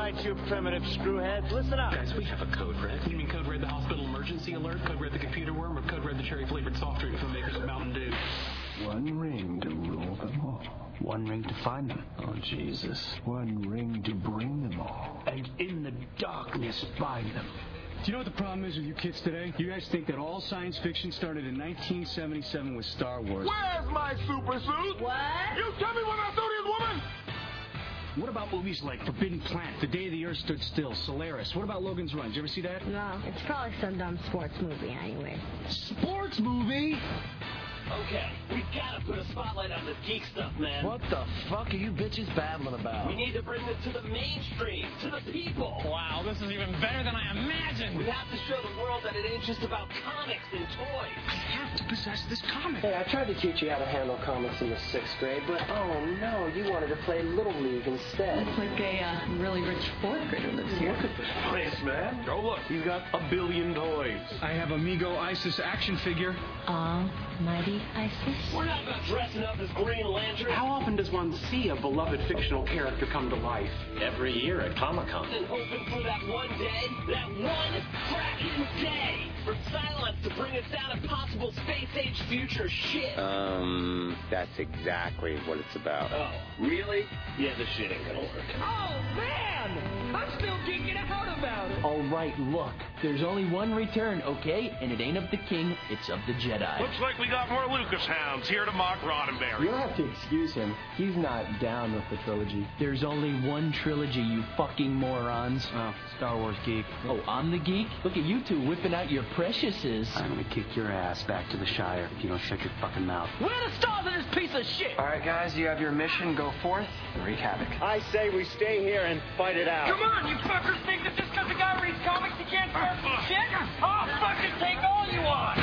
right, you primitive screwheads. Listen up. Guys, we have a code red. You mean code red the hospital emergency alert, code red the computer worm, or code red the cherry-flavored soft drink from the makers of Mountain Dew? One ring to rule them all. One ring to find them. Oh, Jesus. One ring to bring them all. And in the darkness find them. Do you know what the problem is with you kids today? You guys think that all science fiction started in 1977 with Star Wars. Where's my super suit? What? You tell me what I suit is, woman! What about movies like Forbidden Planet, The Day the Earth Stood Still, Solaris? What about Logan's Run? Did you ever see that? No, it's probably some dumb sports movie anyway. Sports movie? Okay, we've got to put a spotlight on this geek stuff, man. What the fuck are you bitches babbling about? We need to bring this to the mainstream, to the people. Wow, this is even better than I imagined. We have to show the world that it ain't just about comics and toys. I have to possess this comic. Hey, I tried to teach you how to handle comics in the 6th grade, but oh no, you wanted to play Little League instead. Looks like a really rich 4th grader lives here. Look at this place, man. Go look. He's got a billion toys. I have Amigo Isis action figure. Almighty ISIS. We're not about dressing up as Green Lantern. How often does one see a beloved fictional character come to life? Every year at Comic-Con. And hoping for that one day, that one cracking day, for Cylons to bring us down to possible space-age future shit. That's exactly what it's about. Oh, really? Yeah, this shit ain't gonna work. Oh, man! I'm still geeking out about it. All right, look. There's only one return, okay? And it ain't of the king, it's of the Jedi. Looks like we got more Lucas hounds here to mock Roddenberry. You'll have to excuse him. He's not down with the trilogy. There's only one trilogy, you fucking morons. Oh, Star Wars geek. Oh, I'm the geek? Look at you two whipping out your preciouses. I'm gonna kick your ass back to the Shire if you don't shut your fucking mouth. Where are the stars of this piece of shit? All right, guys, you have your mission. Go forth and wreak havoc. I say we stay here and fight it out. Come on, you fuckers think that just because a guy reads comics he can't start some shit? I'll fucking take all you want!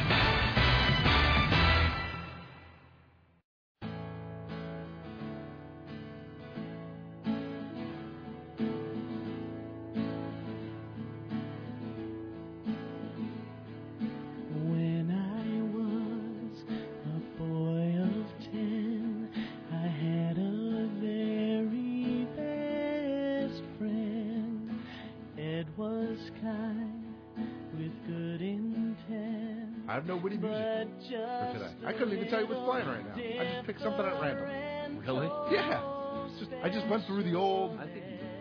When I was a boy of 10, I had a very best friend. Ed was kind with good intent. I have no witty music for today. I couldn't even tell you what's playing right now. I just picked something at random. Really? Yeah. I just went through the old. I think you did.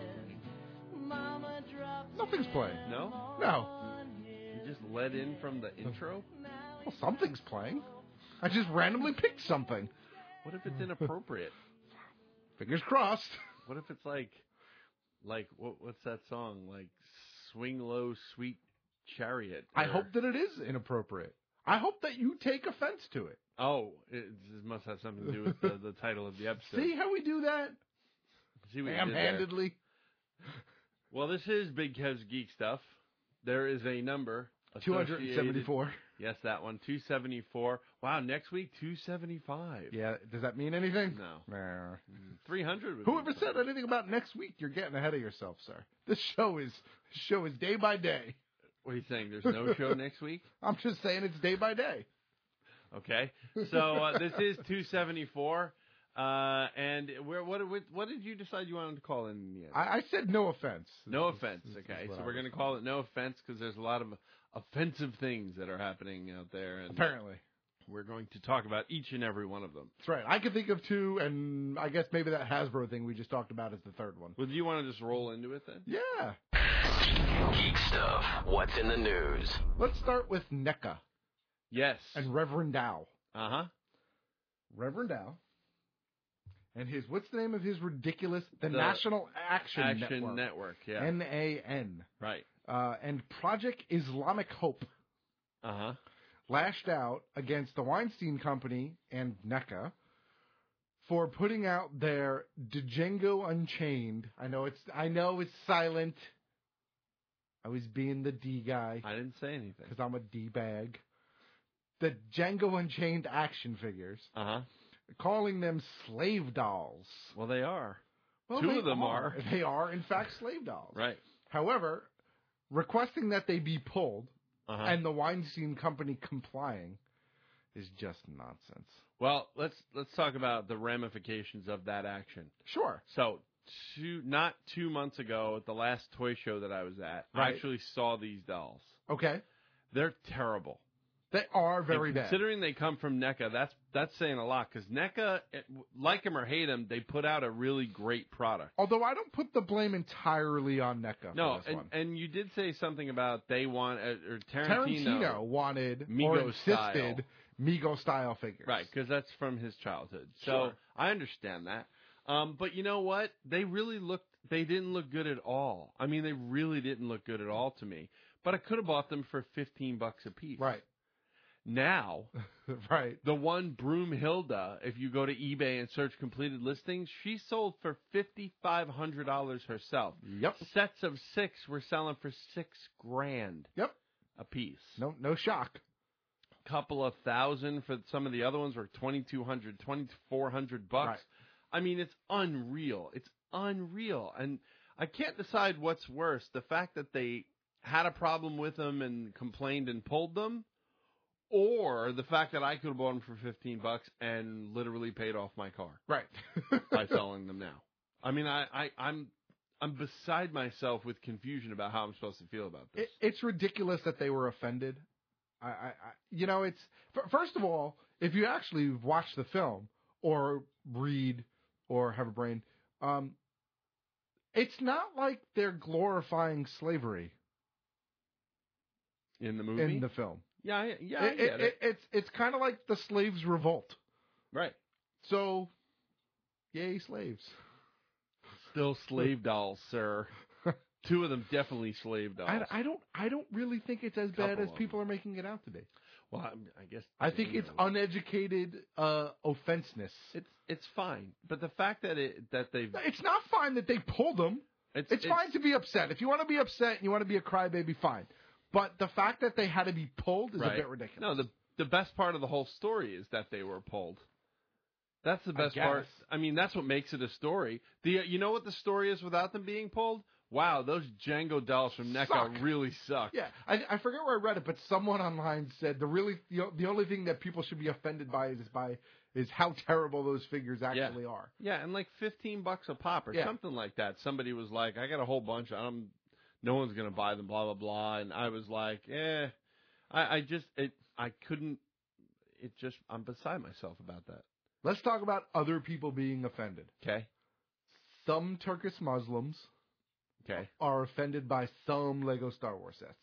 Nothing's playing. No? No. You just led in from the intro? Well, something's playing. I just randomly picked something. What if it's inappropriate? Fingers crossed. What if it's like what's that song? Like Swing Low, Sweet Chariot. I hope that it is inappropriate. I hope that you take offense to it. Oh, it must have something to do with the title of the episode. See how we do that? See what ham-handedly. Well, this is Big Kev's Geek Stuff. There is a number. 274. Yes, that one. 274. Wow, next week, 275. Yeah, does that mean anything? No. Nah. 300. Whoever said anything about next week, you're getting ahead of yourself, sir. This show is day by day. What are you saying? There's no show next week? I'm just saying it's day by day. Okay. So this is 274. And what did you decide you wanted to call in the end? I said no offense. No offense. Okay. So we're going to call it no offense because there's a lot of offensive things that are happening out there. And apparently. We're going to talk about each and every one of them. That's right. I can think of two, and I guess maybe that Hasbro thing we just talked about is the third one. Well, do you want to just roll into it then? Yeah. Geek Stuff. What's in the news? Let's start with NECA. Yes. And Reverend Dow. Uh-huh. Reverend Dow. And what's the name of his ridiculous, the National Action Network, yeah. NAN. Right. And Project Islamic Hope. Uh-huh. Lashed out against the Weinstein Company and NECA for putting out their Django Unchained. I know it's silent. I was being the D guy. I didn't say anything. Because I'm a D bag. The Django Unchained action figures. Uh-huh. Calling them slave dolls. Well, they are. Well, Two of them are. They are, in fact, slave dolls. Right. However, requesting that they be pulled and the Weinstein Company complying is just nonsense. Well, let's talk about the ramifications of that action. Sure. So, not 2 months ago at the last toy show that I was at, I Right. actually saw these dolls. Okay. They're terrible. They are very bad. Considering they come from NECA, that's saying a lot, because NECA, like them or hate them, they put out a really great product. Although I don't put the blame entirely on NECA No, for this one. and you did say something about they want, or Tarantino wanted Mego or insisted Mego-style figures. Right, because that's from his childhood. So Sure. I understand that. But you know what? They didn't look good at all. I mean, they really didn't look good at all to me. But I could have bought them for $15 a piece. Right. Now, right. The one Broomhilda, if you go to eBay and search completed listings, she sold for $5,500 herself. Yep. Sets of 6 were selling for $6,000. Yep. A piece. No shock. Couple of thousand for some of the other ones were $2,200, $2,400 bucks. Right. I mean, it's unreal. It's unreal, and I can't decide what's worse: the fact that they had a problem with them and complained and pulled them, or the fact that I could have bought them for $15 and literally paid off my car. Right. By selling them now. I mean, I'm beside myself with confusion about how I'm supposed to feel about this. It's ridiculous that they were offended. It's first of all, if you actually watch the film or read or have a brain, it's not like they're glorifying slavery in the movie, in the film. Yeah, I get it. It's kind of like the slaves' revolt, right? So, yay, slaves! Still slave dolls, sir. 2 of them definitely slave dolls. I don't really think it's as bad as people are making it out to be. Well, I guess I think it's uneducated offenseness. It's fine, but the fact that it's not fine that they pulled them. It's fine to be upset. If you want to be upset and you want to be a crybaby, fine. But the fact that they had to be pulled is a bit ridiculous. No, the best part of the whole story is that they were pulled. That's the best part. I mean, that's what makes it a story. You know what the story is without them being pulled? Wow, those Django dolls from NECA really suck. Yeah, I forget where I read it, but someone online said the only thing that people should be offended by is how terrible those figures actually are. Yeah, and like $15 a pop or something like that. Somebody was like, I got a whole bunch of them. No one's going to buy them, blah, blah, blah. And I was like, I'm beside myself about that. Let's talk about other people being offended. Okay. Some Turkish Muslims are offended by some Lego Star Wars sets.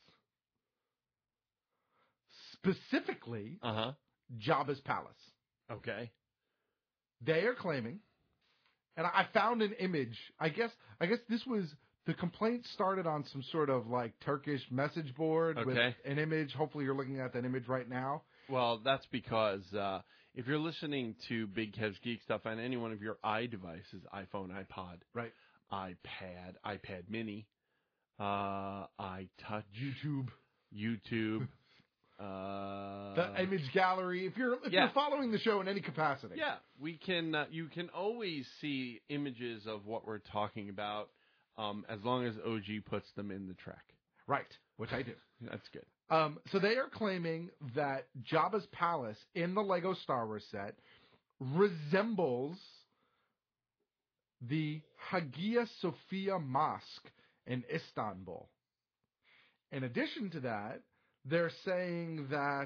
Specifically, Jabba's palace. Okay. They are claiming, and I found an image. I guess this was the complaint started on some sort of like Turkish message board with an image. Hopefully, you're looking at that image right now. Well, that's because if you're listening to Big Kev's Geek Stuff on any one of your iDevices, iPhone, iPod, iPad Mini, iTouch, YouTube, the image gallery. If you're following the show in any capacity, we can. You can always see images of what we're talking about, as long as OG puts them in the track. Right, which I do. That's good. So they are claiming that Jabba's palace in the Lego Star Wars set resembles the Hagia Sophia Mosque in Istanbul. In addition to that, they're saying that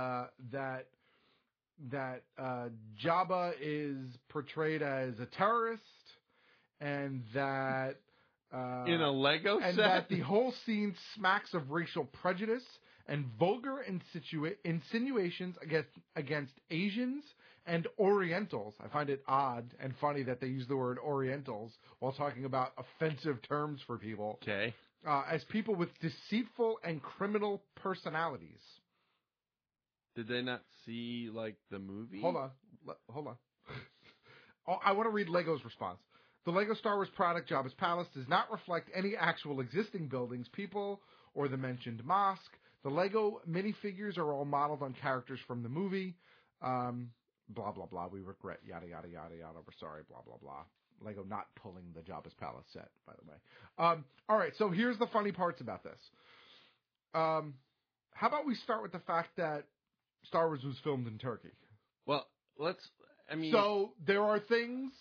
Jabba is portrayed as a terrorist, and that in a Lego set, and that the whole scene smacks of racial prejudice and vulgar insinuations against Asians and Orientals. I find it odd and funny that they use the word Orientals while talking about offensive terms for people. Okay. As people with deceitful and criminal personalities. Did they not see, like, the movie? Hold on. I want to read Lego's response. The Lego Star Wars product, Jabba's Palace, does not reflect any actual existing buildings, people, or the mentioned mosque. The Lego minifigures are all modeled on characters from the movie. Blah, blah, blah. We regret, yada, yada, yada, yada. We're sorry, blah, blah, blah. Lego not pulling the Jabba's Palace set, by the way. All right, so here's the funny parts about this. How about we start with the fact that Star Wars was filmed in Turkey? Well, so there are things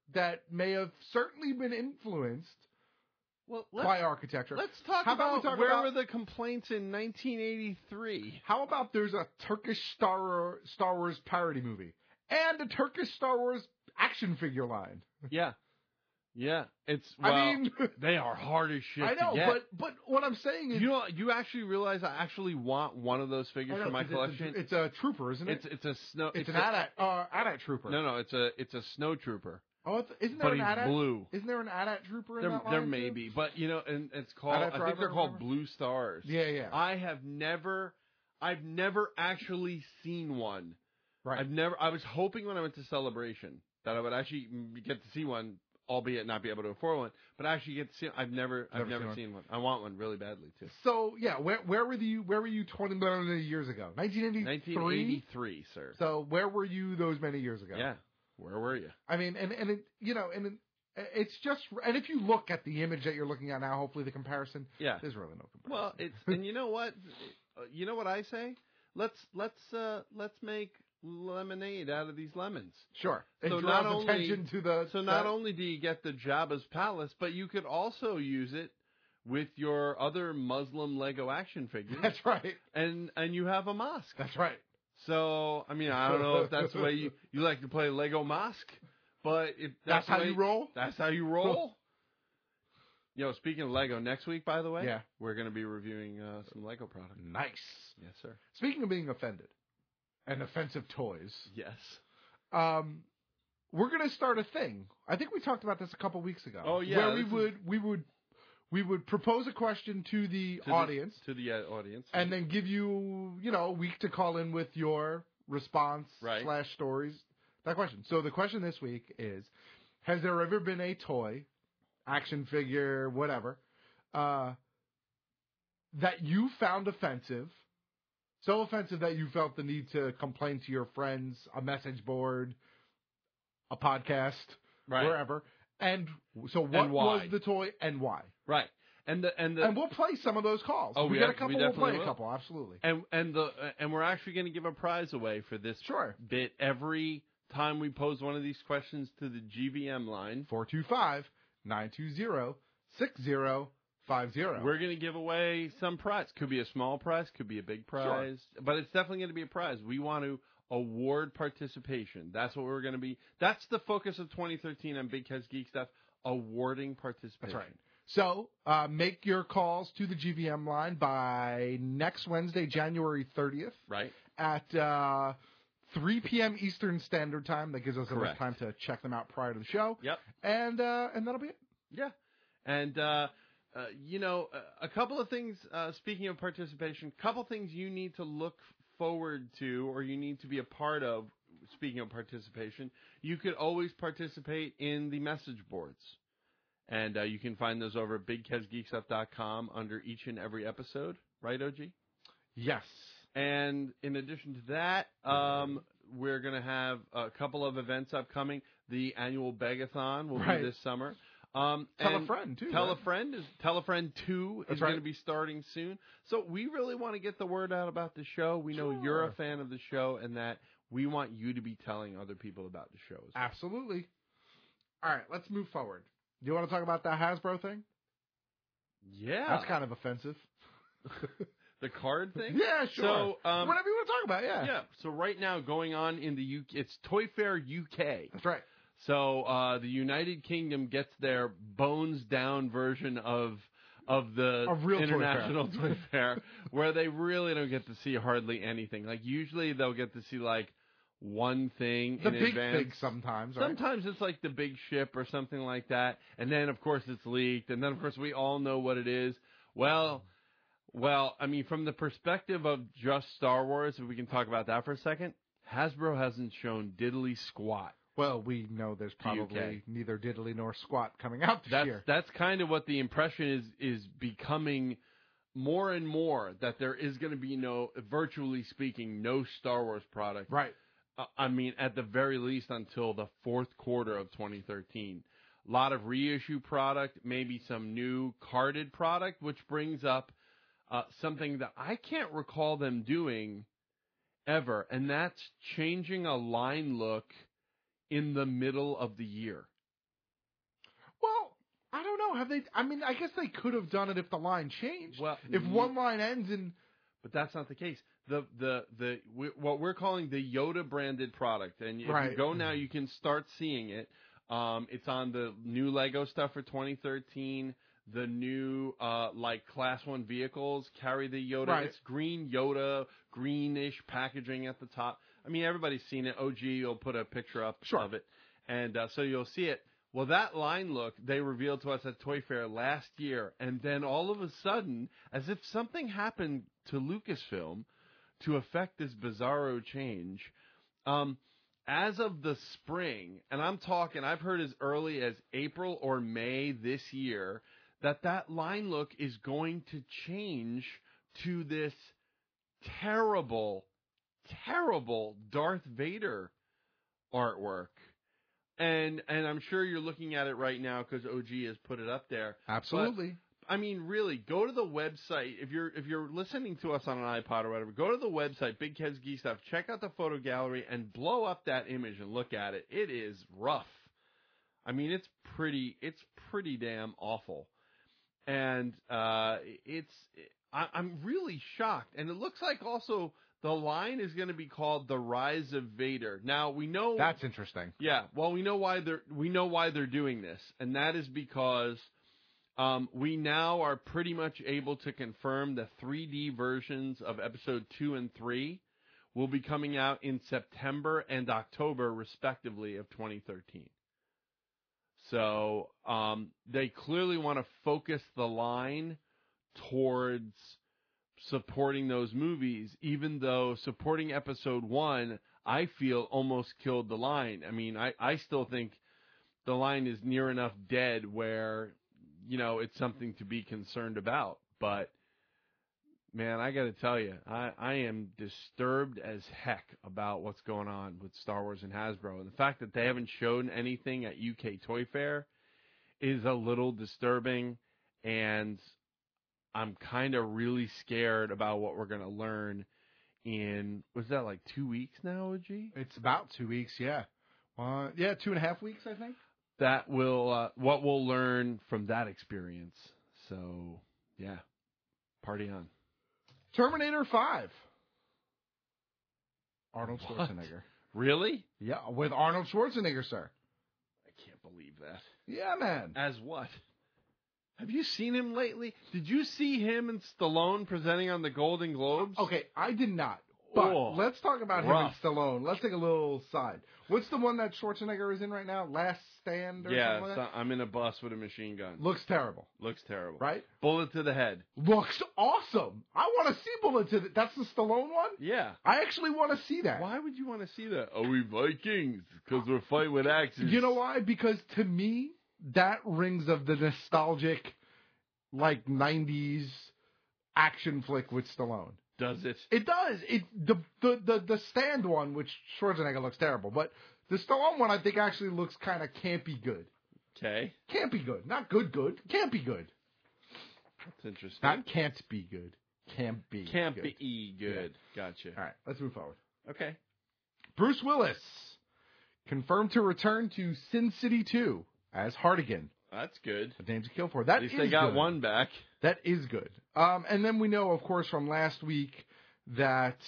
that may have certainly been influenced by architecture. Let's talk about where were the complaints in 1983. How about there's a Turkish Star Wars parody movie and a Turkish Star Wars action figure line? Yeah. Yeah, I mean, they are hard as shit. I know, to get. but what I'm saying is, you actually realize I actually want one of those figures for my collection. It's a trooper, isn't it? It's a snow. It's an AT-AT trooper. No, it's a snow trooper. Oh, isn't there but an he's AT-AT? blue. Isn't there an AT-AT trooper in that line? There may be, but and it's called. I think they're called Blue Stars. Yeah. I've never actually seen one. Right. I was hoping when I went to Celebration that I would actually get to see one. Albeit not be able to afford one, but actually get to see. I've never seen one. I want one really badly too. So yeah, where were you 20 years ago? 1983. 1983, sir. So where were you those many years ago? Yeah, where were you? I mean, and it's just, and if you look at the image that you're looking at now, hopefully the comparison. Yeah, there's really no comparison. Well, and you know what? You know what I say? Let's make lemonade out of these lemons. Sure. It so draws not attention to the. So not only do you get the Jabba's palace, but you could also use it with your other Muslim Lego action figures. That's right. And you have a mosque. That's right. So I mean, I don't know if that's the way you like to play Lego mosque, but if that's how you roll. That's how you roll. Speaking of Lego, next week, by the way, yeah, we're going to be reviewing some Lego products. Nice. Yes, sir. Speaking of being offended. And offensive toys. Yes. We're going to start a thing. I think we talked about this a couple weeks ago. Oh yeah. Where we would propose a question to the audience. To the audience. And then give you, a week to call in with your response / stories. That question. So the question this week is, has there ever been a toy, action figure, whatever, that you found offensive? So offensive that you felt the need to complain to your friends, a message board, a podcast, wherever. And so what was the toy and why? Right. And we'll play some of those calls. Oh, we got a couple, we'll play a couple, absolutely. And we're actually going to give a prize away for this bit every time we pose one of these questions to the GVM line. 425-920-6050. We're going to give away some prize. Could be a small prize, could be a big prize, but it's definitely going to be a prize. We want to award participation. That's what we're going to be. That's the focus of 2013 on Big Kez Geek Stuff, awarding participation. That's right. So make your calls to the GVM line by next Wednesday, January 30th. Right. At 3 p.m. Eastern Standard Time. That gives us enough time to check them out prior to the show. Yep. And that'll be it. Yeah. And a couple of things, speaking of participation, couple things you need to look forward to or you need to be a part of, speaking of participation. You could always participate in the message boards. And you can find those over at BigKezGeekStuff.com under each and every episode. Right, OG? Yes. And in addition to that, we're going to have a couple of events upcoming. The annual Begathon will be this summer. Tell a friend, too. Tell a friend 2 is going to be starting soon. So we really want to get the word out about the show. We know you're a fan of the show and that we want you to be telling other people about the show. Absolutely. All right, let's move forward. Do you want to talk about that Hasbro thing? Yeah. That's kind of offensive. The card thing? Yeah, sure. So, whatever you want to talk about, yeah. Yeah. So right now going on in the UK, it's Toy Fair UK. That's right. So the United Kingdom gets their bones down version of the International Toy Fair, where they really don't get to see hardly anything. Like usually they'll get to see like one thing in advance. The big sometimes. Right? Sometimes it's like the big ship or something like that, and then of course it's leaked, and then of course we all know what it is. Well, I mean, from the perspective of just Star Wars, if we can talk about that for a second, Hasbro hasn't shown diddly squat. Well, we know there's probably neither diddly nor squat coming out this year. That's kind of what the impression is becoming more and more, that there is going to be virtually speaking, no Star Wars product. Right. I mean, at the very least until the fourth quarter of 2013. A lot of reissue product, maybe some new carded product, which brings up something that I can't recall them doing ever, and that's changing a line look in the middle of the year. know. Have they? I mean, I guess they could have done it if the line changed. Well, if one line ends in, but that's not the case. What we're calling the Yoda branded product, and if Right. you go now, you can start seeing it. It's on the new Lego stuff for 2013. The new Class 1 vehicles carry the Yoda. Right. It's green Yoda, greenish packaging at the top. I mean, everybody's seen it. OG will put a picture up of it, and so you'll see it. Well, that line look they revealed to us at Toy Fair last year, and then all of a sudden, as if something happened to Lucasfilm to affect this bizarro change, as of the spring, and I'm talking, I've heard as early as April or May this year, that line look is going to change to this terrible, terrible Darth Vader artwork. And I'm sure you're looking at it right now because OG has put it up there. Absolutely. But, I mean, really, go to the website. If you're listening to us on an iPod or whatever, go to the website, Big Kids Geek Stuff, check out the photo gallery, and blow up that image and look at it. It is rough. I mean, it's pretty damn awful. And I'm really shocked. And it looks like also the line is going to be called The Rise of Vader. Now we know that's interesting. Yeah, well, we know why they're doing this, and that is because we now are pretty much able to confirm the 3D versions of Episode 2 and 3 will be coming out in September and October, respectively, of 2013. So they clearly want to focus the line towards supporting those movies, even though supporting Episode 1, I feel, almost killed the line. I mean, I still think the line is near enough dead where, it's something to be concerned about. But, man, I got to tell you, I am disturbed as heck about what's going on with Star Wars and Hasbro. And the fact that they haven't shown anything at UK Toy Fair is a little disturbing, and I'm kind of really scared about what we're going to learn in, was that like 2 weeks now, OG? It's about 2 weeks, yeah. 2.5 weeks, I think. That will, what we'll learn from that experience. So, yeah, party on. Terminator 5. Arnold Schwarzenegger. Really? Yeah, with Arnold Schwarzenegger, sir. I can't believe that. Yeah, man. As what? Have you seen him lately? Did you see him and Stallone presenting on the Golden Globes? Okay, I did not. But let's talk about him and Stallone. Let's take a little side. What's the one that Schwarzenegger is in right now? Last Stand or something like that? I'm in a bus with a machine gun. Looks terrible. Looks terrible. Right? Bullet to the head. Looks awesome. I want to see Bullet to the... That's the Stallone one? Yeah. I actually want to see that. Why would you want to see that? Are we Vikings? Because we're fighting with axes. You know why? Because to me, that rings of the nostalgic, 90s action flick with Stallone. Does it? It does. The Stand one, which Schwarzenegger looks terrible, but the Stallone one I think actually looks kind of campy good. Okay. Campy good. Not good. Campy good. That's interesting. Not can't be good. Campy. Campy good. Yeah. Gotcha. All right, let's move forward. Okay. Bruce Willis confirmed to return to Sin City 2 as Hartigan. That's good. The name's to kill for. That At least is they got good. one back. That is good. And then we know, of course, from last week that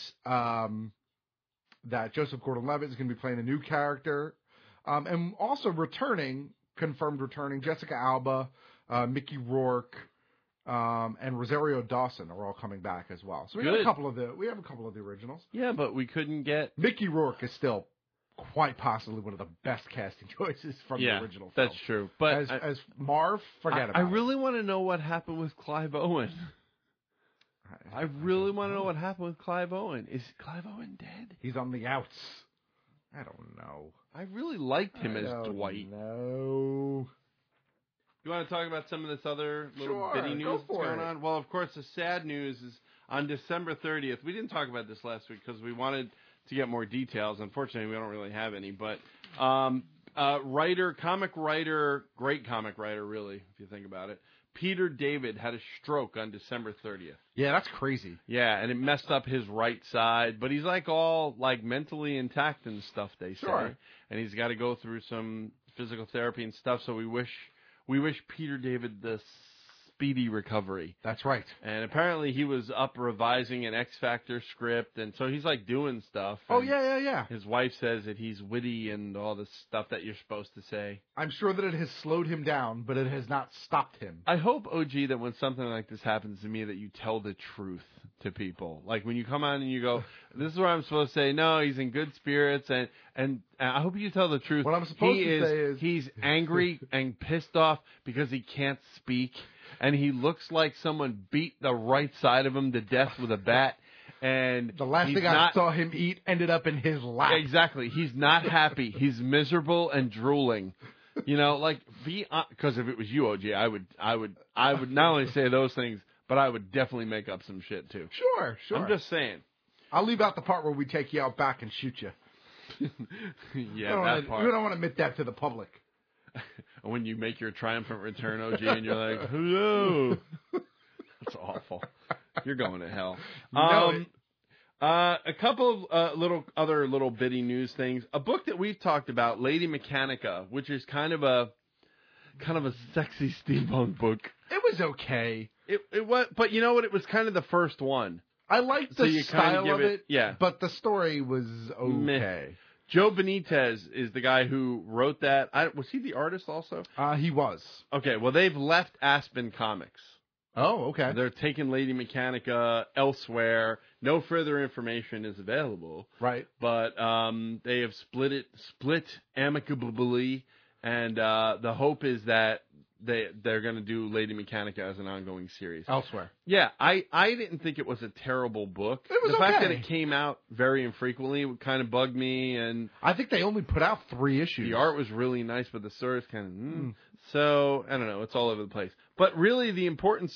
that Joseph Gordon-Levitt is going to be playing a new character. And also confirmed returning, Jessica Alba, Mickey Rourke, and Rosario Dawson are all coming back as well. So we have a couple of the originals. Yeah, but we couldn't get Mickey Rourke is still quite possibly one of the best casting choices from the original film. That's true. But as Marv, forget about it. I really want to know what happened with Clive Owen. I really want to know what happened with Clive Owen. Is Clive Owen dead? He's on the outs. I don't know. I really liked him as Dwight. No. You want to talk about some of this other little bitty news that's going on? Well, of course, the sad news is on December 30th. We didn't talk about this last week because we wanted to get more details. Unfortunately, we don't really have any. But comic writer, great comic writer, really, if you think about it, Peter David had a stroke on December 30th. Yeah, that's crazy. Yeah, and it messed up his right side. But he's all mentally intact and stuff, they say. Sure. And he's got to go through some physical therapy and stuff. So we wish we wish Peter David the speedy recovery. That's right. And apparently he was up revising an X Factor script, and so he's like doing stuff. Oh, yeah. His wife says that he's witty and all this stuff that you're supposed to say. I'm sure that it has slowed him down, but it has not stopped him. I hope, OG, that when something like this happens to me, that you tell the truth to people. Like when you come on and you go, this is what I'm supposed to say. No, he's in good spirits, and I hope you tell the truth. What I'm supposed to say is he's angry and pissed off because he can't speak, and he looks like someone beat the right side of him to death with a bat. And the last thing I saw him eat ended up in his lap. Exactly. He's not happy. He's miserable and drooling. You know, like because if it was you, OG, I would not only say those things, but I would definitely make up some shit too. Sure. I'm just saying. I'll leave out the part where we take you out back and shoot you. That part. We don't want to admit that to the public. When you make your triumphant return, OG, and you're like, hello. That's awful. You're going to hell. A couple of little bitty news things. A book that we've talked about, Lady Mechanica, which is kind of a sexy steampunk book. It was okay. It was, but you know what? It was kind of the first one. I liked the style of it, yeah. But the story was okay. Meh. Joe Benitez is the guy who wrote that. Was he the artist also? He was. Okay, well, they've left Aspen Comics. Oh, okay. They're taking Lady Mechanica elsewhere. No further information is available. Right. But they have split amicably, and the hope is that they're going to do Lady Mechanica as an ongoing series. Elsewhere. Yeah, I didn't think it was a terrible book. It was the fact okay. that it came out very infrequently kind of bugged me, and I think they only put out 3 issues. The art was really nice, but the story is kind of So, I don't know, it's all over the place. But really, the important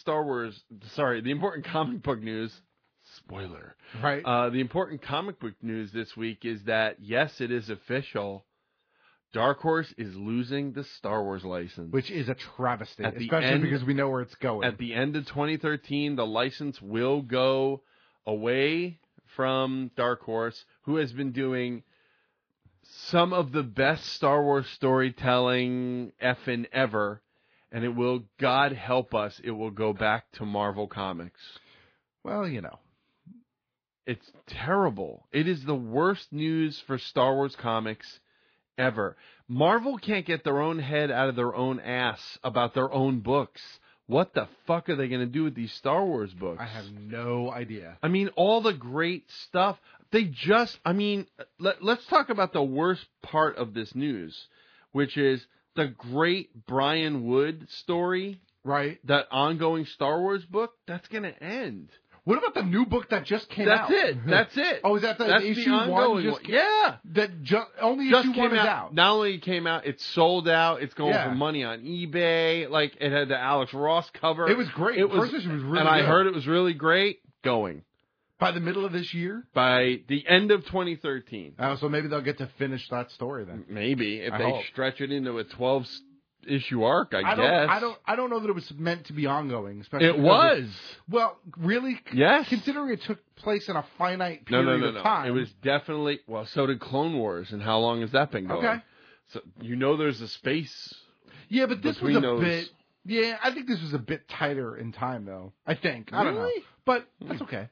comic book news, spoiler. Right. The important comic book news this week is that, yes, it is official. Dark Horse is losing the Star Wars license. Which is a travesty, especially because we know where it's going. At the end of 2013, the license will go away from Dark Horse, who has been doing some of the best Star Wars storytelling effing ever, and it will, God help us, it will go back to Marvel Comics. Well, you know. It's terrible. It is the worst news for Star Wars comics ever. Marvel can't get their own head out of their own ass about their own books. What the fuck are they going to do with these Star Wars books? I have no idea. I mean, all the great stuff. Let's talk about the worst part of this news, which is the great Brian Wood story. Right. That ongoing Star Wars book, that's going to end. What about the new book that just came out? That's it. Oh, is that That's issue the ongoing 1? one? Yeah. Only just issue 1 is out. Not only came out, it's sold out. It's going for money on eBay. Like, it had the Alex Ross cover. It was great. First issue was really and good. I heard it was really great. Going. By the middle of this year? By the end of 2013. Oh, so maybe they'll get to finish that story then. Maybe. If they stretch it into a 12-issue arc, I guess. I don't know that it was meant to be ongoing. Especially it was. Well, really? Yes. Considering it took place in a finite period of time. It was definitely, well, so did Clone Wars, and how long has that been going? Okay. So, there's a space. Yeah, but this was a bit, yeah, I think this was a bit tighter in time, though. I think. I don't know. But that's okay.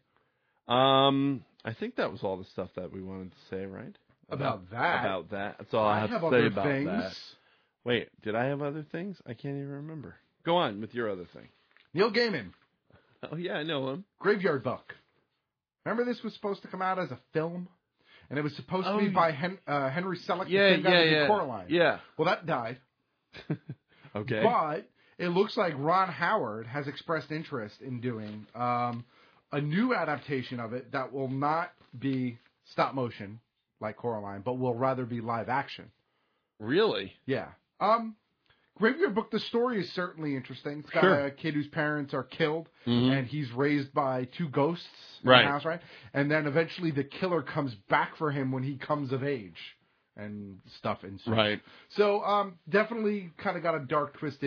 I think that was all the stuff that we wanted to say, right? About that. That's all I have to say about things. that. Wait, did I have other things? I can't even remember. Go on with your other thing. Neil Gaiman. Oh, yeah, I know him. Graveyard Book. Remember this was supposed to come out as a film? And it was supposed to be by Henry Selick, the same guy who did Coraline. Yeah. Well, that died. Okay. But it looks like Ron Howard has expressed interest in doing a new adaptation of it that will not be stop motion like Coraline, but will rather be live action. Really? Yeah. Graveyard Book, the story is certainly interesting. It's got a kid whose parents are killed, and he's raised by 2 ghosts in the house, right? And then eventually the killer comes back for him when he comes of age, and stuff ensues. Right. So definitely kind of got a dark, twisted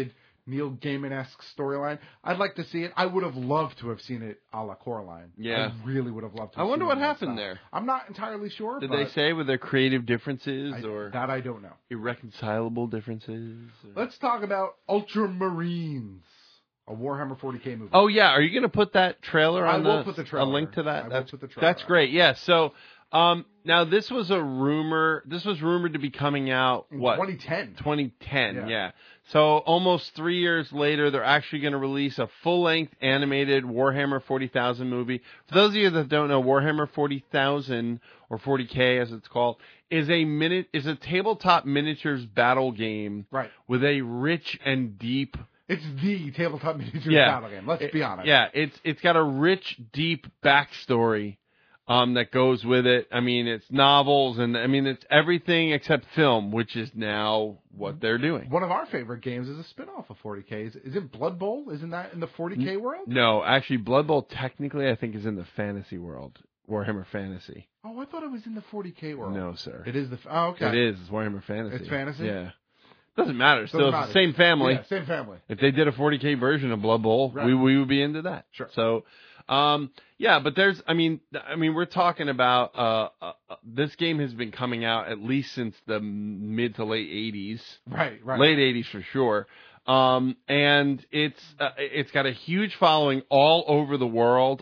Neil Gaiman-esque storyline. I'd like to see it. I would have loved to have seen it a la Coraline. Yeah. I really would have loved to I have wonder seen what it in that happened style. there. I'm not entirely sure. Did but they say with their creative differences or that I don't know. irreconcilable differences? Or... Let's talk about Ultramarines, a Warhammer 40K movie. Oh yeah, are you going to put that trailer on? I will put the trailer. A link to that. I will put the trailer. That's great. Yeah. So now this was a rumor. This was rumored to be coming out in what 2010. 2010. Yeah. So almost 3 years later, they're actually going to release a full-length animated Warhammer 40,000 movie. For those of you that don't know, Warhammer 40,000 or 40K as it's called is a tabletop miniatures battle game, right, with a rich and deep. It's the tabletop miniatures battle game. Let's be honest. Yeah, it's got a rich, deep backstory that goes with it. I mean, it's novels and I mean it's everything except film, which is now what they're doing. One of our favorite games is a spin-off of 40K. Is it Blood Bowl? Isn't that in the 40K world? No, actually, Blood Bowl technically I think is in the fantasy world, Warhammer Fantasy. Oh, I thought it was in the 40K world. No, sir. It is oh, okay. It is. It's Warhammer Fantasy. It's fantasy? Yeah. Doesn't matter. Still, it's the same family. Yeah, same family. If they did a 40K version of Blood Bowl, right, we would be into that. Sure. So, yeah, but there's, I mean, we're talking about, this game has been coming out at least since the mid to late 80s. Right. Late 80s for sure. And it's got a huge following all over the world,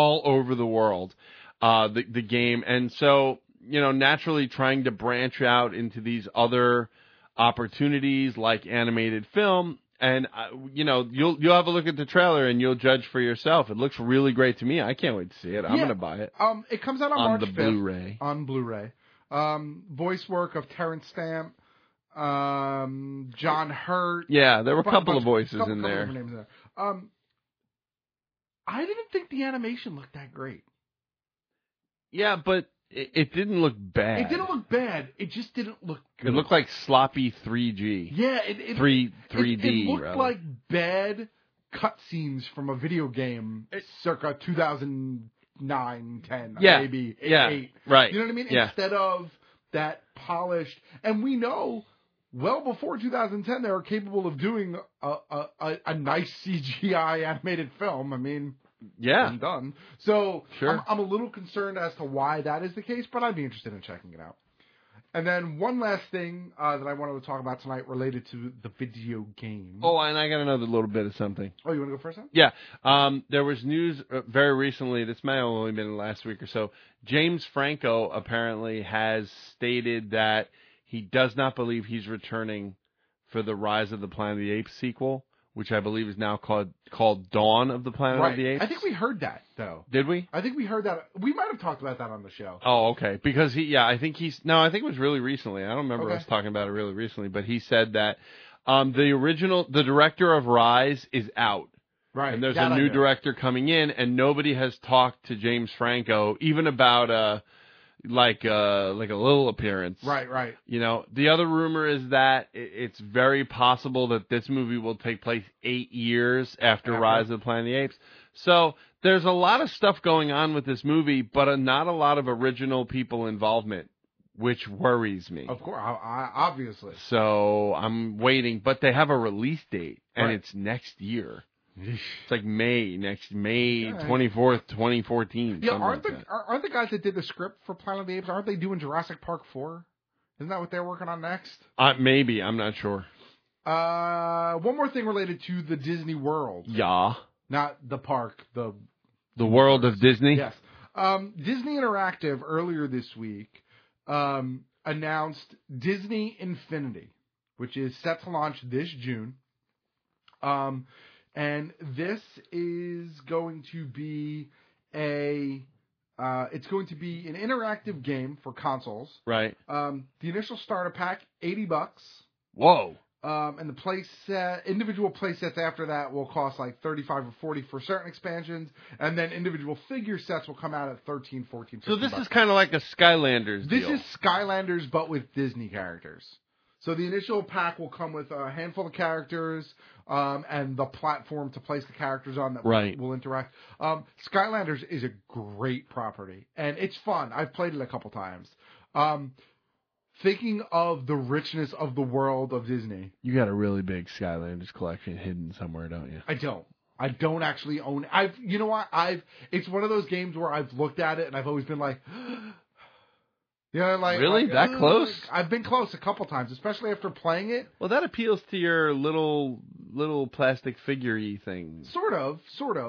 the game. And so, you know, naturally trying to branch out into these other opportunities like animated film. And you know, you'll have a look at the trailer and you'll judge for yourself. It looks really great to me. I can't wait to see it. I'm going to buy it. It comes out on March 5th. Blu-ray. On Blu-ray. Voice work of Terrence Stamp, John Hurt. Yeah, there were a couple of voices in there. Couple names in there. I didn't think the animation looked that great. Yeah, but it didn't look bad. It didn't look bad. It just didn't look good. It looked like sloppy 3G. Yeah, 3D. It looked rather. like bad cutscenes from a video game circa 2009, 10, maybe 8. Right. You know what I mean? Yeah. Instead of that polished, and we know well before 2010 they were capable of doing a nice CGI animated film. I mean. Yeah. Done. So sure. I'm a little concerned as to why that is the case, but I'd be interested in checking it out. And then one last thing that I wanted to talk about tonight related to the video game. Oh, and I got another little bit of something. Oh, you want to go first? Then? Yeah. There was news very recently. This may have only been last week or so. James Franco apparently has stated that he does not believe he's returning for the Rise of the Planet of the Apes sequel, which I believe is now called Dawn of the Planet of the Apes. I think we heard that, though. Did we? I think we heard that. We might have talked about that on the show. Oh, okay. Because I think it was really recently. I don't remember us talking about it really recently, but he said that the director of Rise is out. Right. And there's a new director coming in, and nobody has talked to James Franco, even about like a little appearance. Right. You know, the other rumor is that it's very possible that this movie will take place 8 years after Rise of the Planet of the Apes. So there's a lot of stuff going on with this movie, but not a lot of original people involvement, which worries me. Of course, obviously. So I'm waiting, but they have a release date, and it's next year. It's like May 24th, 2014. Yeah, aren't the guys that did the script for Planet of the Apes, aren't they doing Jurassic Park 4? Isn't that what they're working on next? Maybe, I'm not sure. One more thing related to the Disney World. Yeah. Not the park, the world of Disney? Yes. Disney Interactive earlier this week announced Disney Infinity, which is set to launch this June. And this is going to be it's going to be an interactive game for consoles. Right. The initial starter pack, $80. Whoa. And the individual play sets after that will cost like $35 or $40 for certain expansions, and then individual figure sets will come out at $13, $14, $15. So this is kind of like a Skylanders deal. This is Skylanders, but with Disney characters. So the initial pack will come with a handful of characters and the platform to place the characters on that will interact. Skylanders is a great property, and it's fun. I've played it a couple times. thinking of the richness of the world of Disney. You got a really big Skylanders collection hidden somewhere, don't you? I don't actually own it. You know what? It's one of those games where I've looked at it and I've always been like, really? That close? I've been close a couple times, especially after playing it. Well, that appeals to your little plastic figure-y thing. Sort of.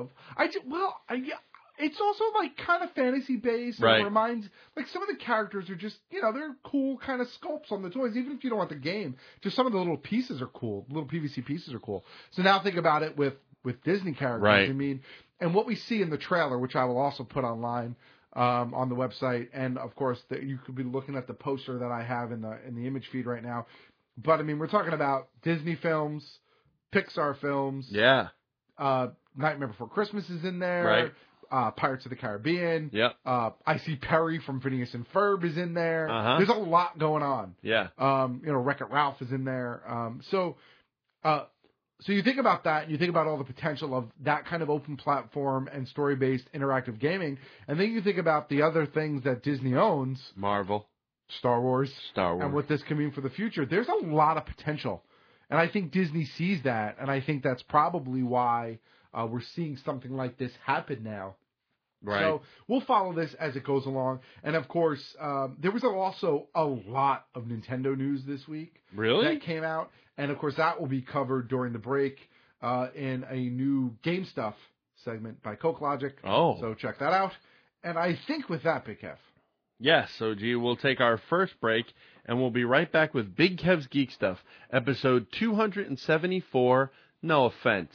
It's also like kind of fantasy based. Right. It reminds, like, some of the characters are just, they're cool kind of sculpts on the toys. Even if you don't want the game, just some of the little pieces are cool. Little PVC pieces are cool. So now think about it with Disney characters. Right. I mean, and what we see in the trailer, which I will also put online on the website, and of course you could be looking at the poster that I have in the image feed right now. But I mean, we're talking about Disney films, Pixar films. Yeah. Nightmare Before Christmas is in there. Right. Pirates of the Caribbean. Yep. I see Perry from Phineas and Ferb is in there. Uh-huh. There's a lot going on. Yeah. Wreck-It Ralph is in there. So you think about that, and you think about all the potential of that kind of open platform and story-based interactive gaming, and then you think about the other things that Disney owns. Marvel. Star Wars. And what this can mean for the future. There's a lot of potential. And I think Disney sees that, and I think that's probably why we're seeing something like this happen now. Right. So we'll follow this as it goes along. And, of course, there was also a lot of Nintendo news this week. Really? That came out. And, of course, that will be covered during the break in a new Game Stuff segment by Coke Logic. Oh. So check that out. And I think with that, Big Kev. Yes, so we'll take our first break, and we'll be right back with Big Kev's Geek Stuff, episode 274, No Offense.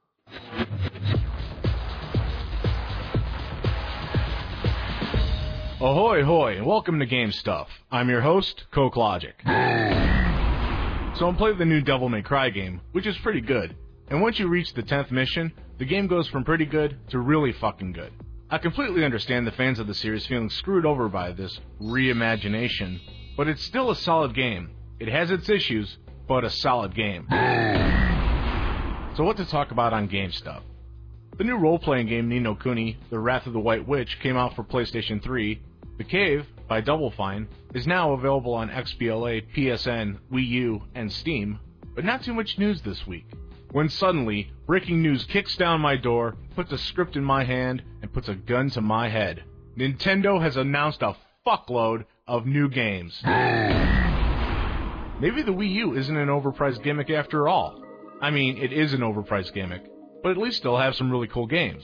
Ahoy hoy, and welcome to Game Stuff. I'm your host, Coke Logic. So I'm playing the new Devil May Cry game, which is pretty good. And once you reach the 10th mission, the game goes from pretty good to really fucking good. I completely understand the fans of the series feeling screwed over by this reimagination, but it's still a solid game. It has its issues, but a solid game. So what to talk about on Game Stuff? The new role-playing game Ni no Kuni, The Wrath of the White Witch, came out for PlayStation 3. The Cave, by Double Fine, is now available on XBLA, PSN, Wii U, and Steam, but not too much news this week. When suddenly, breaking news kicks down my door, puts a script in my hand, and puts a gun to my head. Nintendo has announced a fuckload of new games. Maybe the Wii U isn't an overpriced gimmick after all. I mean, it is an overpriced gimmick, but at least still have some really cool games.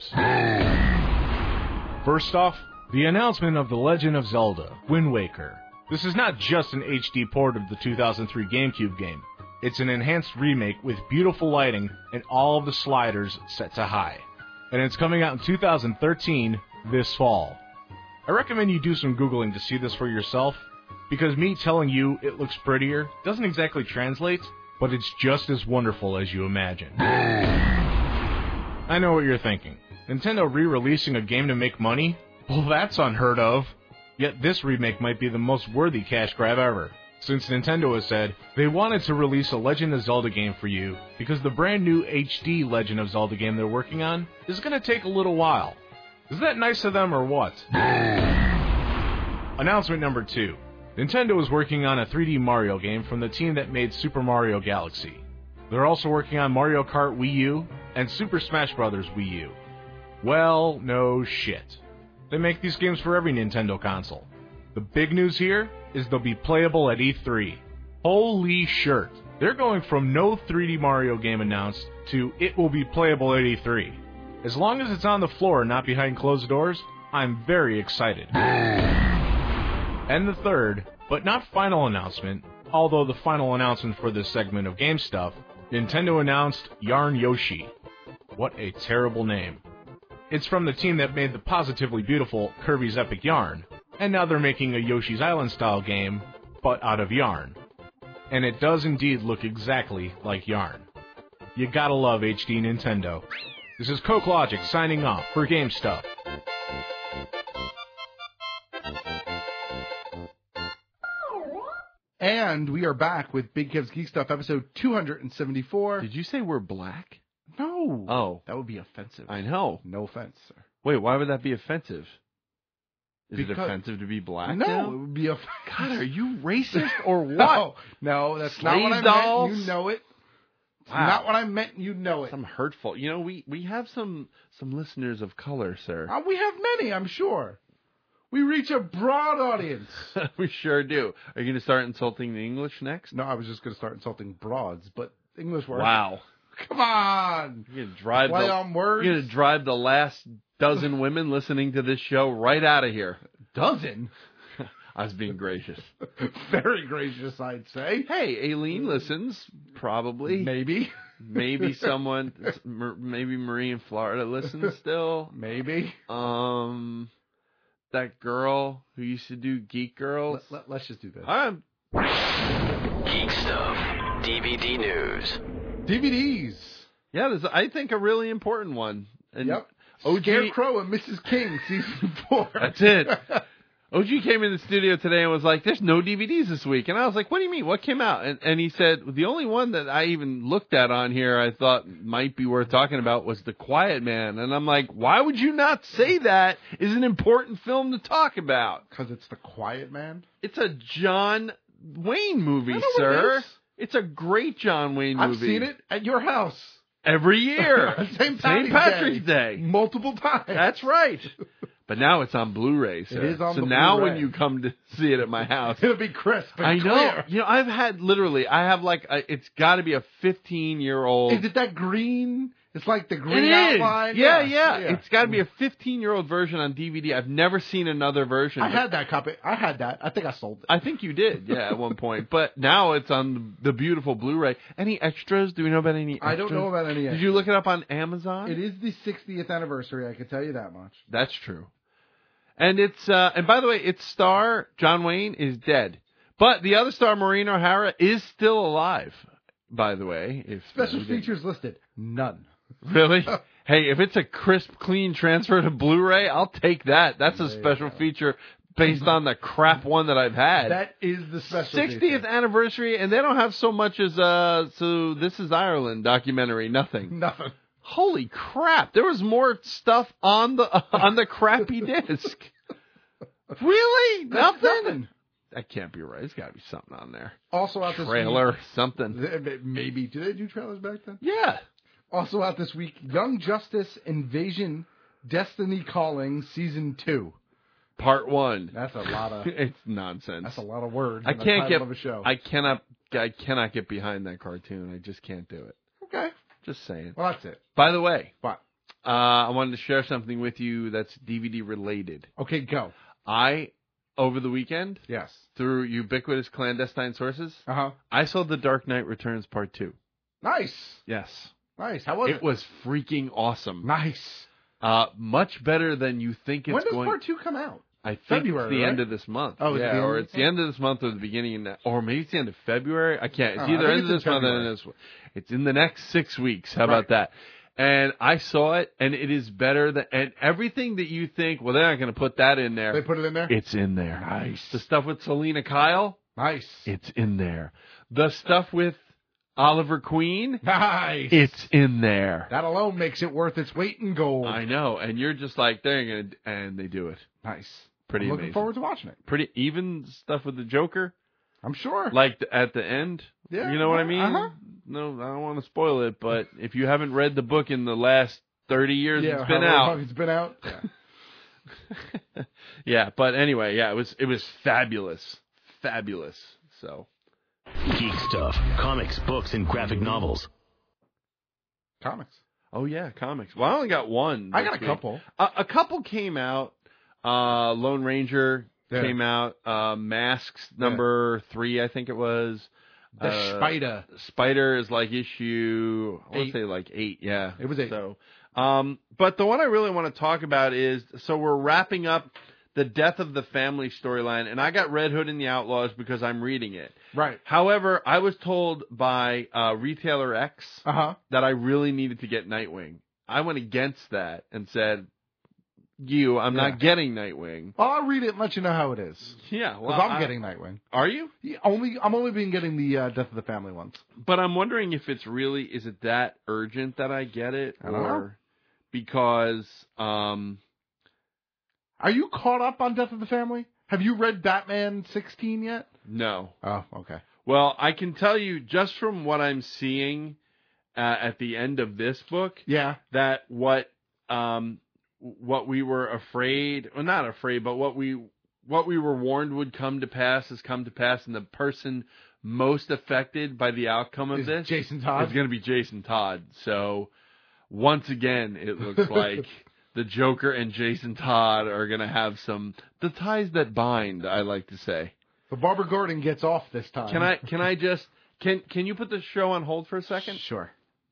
First off, the announcement of The Legend of Zelda, Wind Waker. This is not just an HD port of the 2003 GameCube game. It's an enhanced remake with beautiful lighting and all of the sliders set to high. And it's coming out in 2013, this fall. I recommend you do some Googling to see this for yourself, because me telling you it looks prettier doesn't exactly translate, but it's just as wonderful as you imagine. I know what you're thinking. Nintendo re-releasing a game to make money? Well, that's unheard of. Yet this remake might be the most worthy cash grab ever, since Nintendo has said they wanted to release a Legend of Zelda game for you because the brand new HD Legend of Zelda game they're working on is going to take a little while. Is that nice of them or what? Announcement number 2. Nintendo is working on a 3D Mario game from the team that made Super Mario Galaxy. They're also working on Mario Kart Wii U and Super Smash Bros. Wii U. Well, no shit. They make these games for every Nintendo console. The big news here is they'll be playable at E3. Holy shirt. They're going from no 3D Mario game announced to it will be playable at E3. As long as it's on the floor and not behind closed doors, I'm very excited. And the third, but not final announcement, although the final announcement for this segment of Game Stuff, Nintendo announced Yarn Yoshi. What a terrible name. It's from the team that made the positively beautiful Kirby's Epic Yarn, and now they're making a Yoshi's Island style game, but out of yarn. And it does indeed look exactly like yarn. You gotta love HD Nintendo. This is Coke Logic signing off for Game Stuff. And we are back with Big Kev's Geek Stuff, episode 274. Did you say we're black? No. Oh. That would be offensive. I know. No offense, sir. Wait, why would that be offensive? Is it offensive to be black? No, now? it would be a. God, are you racist or what? No, that's Slave not what I dolls? meant. You know it. It's Wow. not what I meant. You know it. Some hurtful. You know, we have some listeners of color, sir. We have many, I'm sure. We reach a broad audience. We sure do. Are you going to start insulting the English next? No, I was just going to start insulting broads, but English words. Wow. Come on. You're going to drive Play on words. You're going to drive the last dozen women listening to this show right out of here. Dozen? I was being gracious. Very gracious, I'd say. Hey, Aileen listens, probably. Maybe. Maybe someone, maybe Marie in Florida listens still. Maybe. That girl who used to do Geek Girls. Let's just do this. Geek Stuff. DVD news. DVDs. Yeah, I think a really important one. And yep. OG, Scarecrow and Mrs. King, season 4. That's it. OG came in the studio today and was like, there's no DVDs this week. And I was like, what do you mean? What came out? And he said, the only one that I even looked at on here I thought might be worth talking about was The Quiet Man. And I'm like, why would you not say that is an important film to talk about? Because it's The Quiet Man? It's a John Wayne movie, I know sir. what it is. It's a great John Wayne movie. I've seen it at your house. Every year. St. Patrick's Day. Multiple times. That's right. But now it's on Blu-ray, sir. It is on so the now Blu-ray. when you come to see it at my house, it'll be crisp and I know. clear. You know, I've had it's got to be a 15-year-old. Is it that green? It's like the green It is. outline. Yeah. It's got to be a 15-year-old version on DVD. I've never seen another version. I had that copy. I had that. I think I sold it. I think you did, yeah, at one point. But now it's on the beautiful Blu-ray. Any extras? Do we know about any extras? I don't know about any extras. Did you look it up on Amazon? It is the 60th anniversary, I can tell you that much. That's true. And it's and by the way, its star, John Wayne, is dead. But the other star, Maureen O'Hara, is still alive, by the way. Special features listed. None. Really? Hey, if it's a crisp, clean transfer to Blu-ray, I'll take that. That's a special feature based on the crap one that I've had. That is the special 60th feature. anniversary, and they don't have so much as So This Is Ireland documentary. Nothing. Nothing. Holy crap! There was more stuff on the crappy disc. Really? Nothing? That can't be right. There's got to be something on there. Also out this trailer, week, something. Maybe. Did they do trailers back then? Yeah. Also out this week, Young Justice Invasion Destiny Calling Season 2. Part 1. That's a lot of... It's nonsense. That's a lot of words. I can't get... Of a show. I cannot get behind that cartoon. I just can't do it. Okay. Just saying. Well, that's it. By the way, what? I wanted to share something with you that's DVD related. Okay, go. Over the weekend, yes, through ubiquitous clandestine sources, uh-huh, I saw The Dark Knight Returns Part 2. Nice. Yes. Nice. How was it? It was freaking awesome. Nice. Much better than you think it's going. going. When does Part 2 come out? I think February, it's the right? end of this month. Oh, yeah, or it's the end of this month or the beginning, or maybe it's the end of February. I can't. It's either end of this month or end of this. It's in the next 6 weeks. How about that? And I saw it, and it is better than and everything that you think. Well, they're not going to put that in there. They put it in there. It's in there. Nice. The stuff with Selena Kyle. Nice. It's in there. The stuff with Oliver Queen. Nice. It's in there. That alone makes it worth its weight in gold. I know, and you're just like they're going to, and they do it. Nice. Pretty I'm amazing. looking forward to watching it. Pretty even stuff with the Joker. I'm sure. Like at the end. Yeah. You know what I mean? Uh-huh. No, I don't want to spoil it, but if you haven't read the book in the last 30 years it's been out. It's been out. Yeah. Yeah, but anyway, yeah, it was fabulous. Fabulous. So Geek Stuff. Comics, books, and graphic novels. Comics. Oh yeah, comics. Well, I only got one. I got a couple. A couple came out. Lone Ranger came out. Masks number 3, I think it was. The Spider. Spider is like issue, I want to say like 8, yeah. It was 8. So, but the one I really want to talk about is, so we're wrapping up the Death of the Family storyline, and I got Red Hood and the Outlaws because I'm reading it. Right. However, I was told by Retailer X that I really needed to get Nightwing. I went against that and said, I'm not getting Nightwing. Well, I'll read it and let you know how it is. Yeah, well, I'm getting Nightwing. Are you? Yeah, I'm only been getting the Death of the Family ones. But I'm wondering if it's really, is it that urgent that I get it? I don't know. Because, I Are you caught up on Death of the Family? Have you read Batman 16 yet? No. Oh, okay. Well, I can tell you just from what I'm seeing at the end of this book, that what we were afraid, well, not afraid, but what we were warned would come to pass has come to pass, and the person most affected by the outcome of this Jason Todd. is going to be Jason Todd. So once again, it looks like the Joker and Jason Todd are going to have the ties that bind, I like to say. But Barbara Gordon gets off this time. Can you put the show on hold for a second? Sure.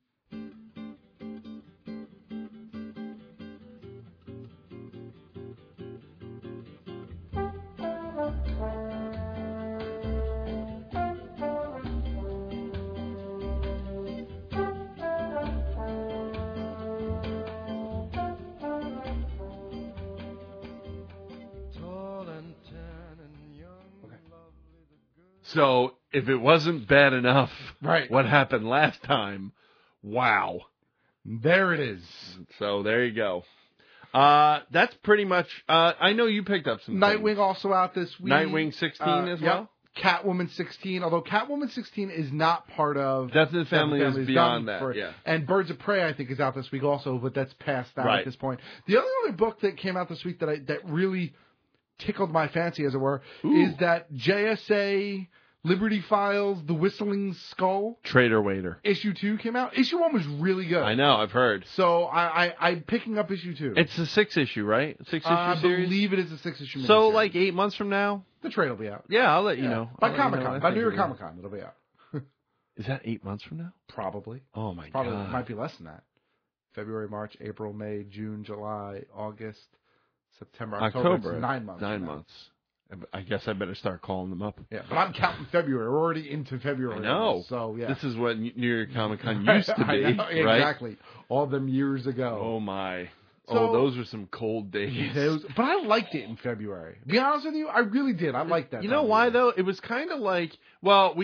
So, if it wasn't bad enough, right, what happened last time, wow. There it is. So, there you go. That's pretty much, I know you picked up some Nightwing things. also out this week. Nightwing 16 as well? Catwoman 16, although Catwoman 16 is not part of... Death of the Family is beyond that, yeah. And Birds of Prey, I think, is out this week also, but that's past that at this point. The only other book that came out this week that really tickled my fancy, as it were, is that JSA... Liberty Files, The Whistling Skull. Trader Waiter. Issue 2 came out. Issue 1 was really good. I know, I've heard. So I'm picking up issue 2. It's a 6-issue, right? 6-issue series? I believe it is a 6-issue miniseries. So, like 8 months from now? The trade will be out. Yeah, I'll let you know. By Comic-Con. By New York Comic-Con, it'll be out. Is that 8 months from now? Probably. Oh, my God. God. It might be less than that. February, March, April, May, June, July, August, September, October. It's 9 months. 9 months. I guess I better start calling them up. Yeah, but I'm counting February. We're already into February. I know. So, yeah. This is what New York Comic Con used to be, right? Exactly. All them years ago. Oh, my. So, those were some cold days. But I liked it in February. To be honest with you, I really did. I liked that. You know why, though? It was kind of like, well,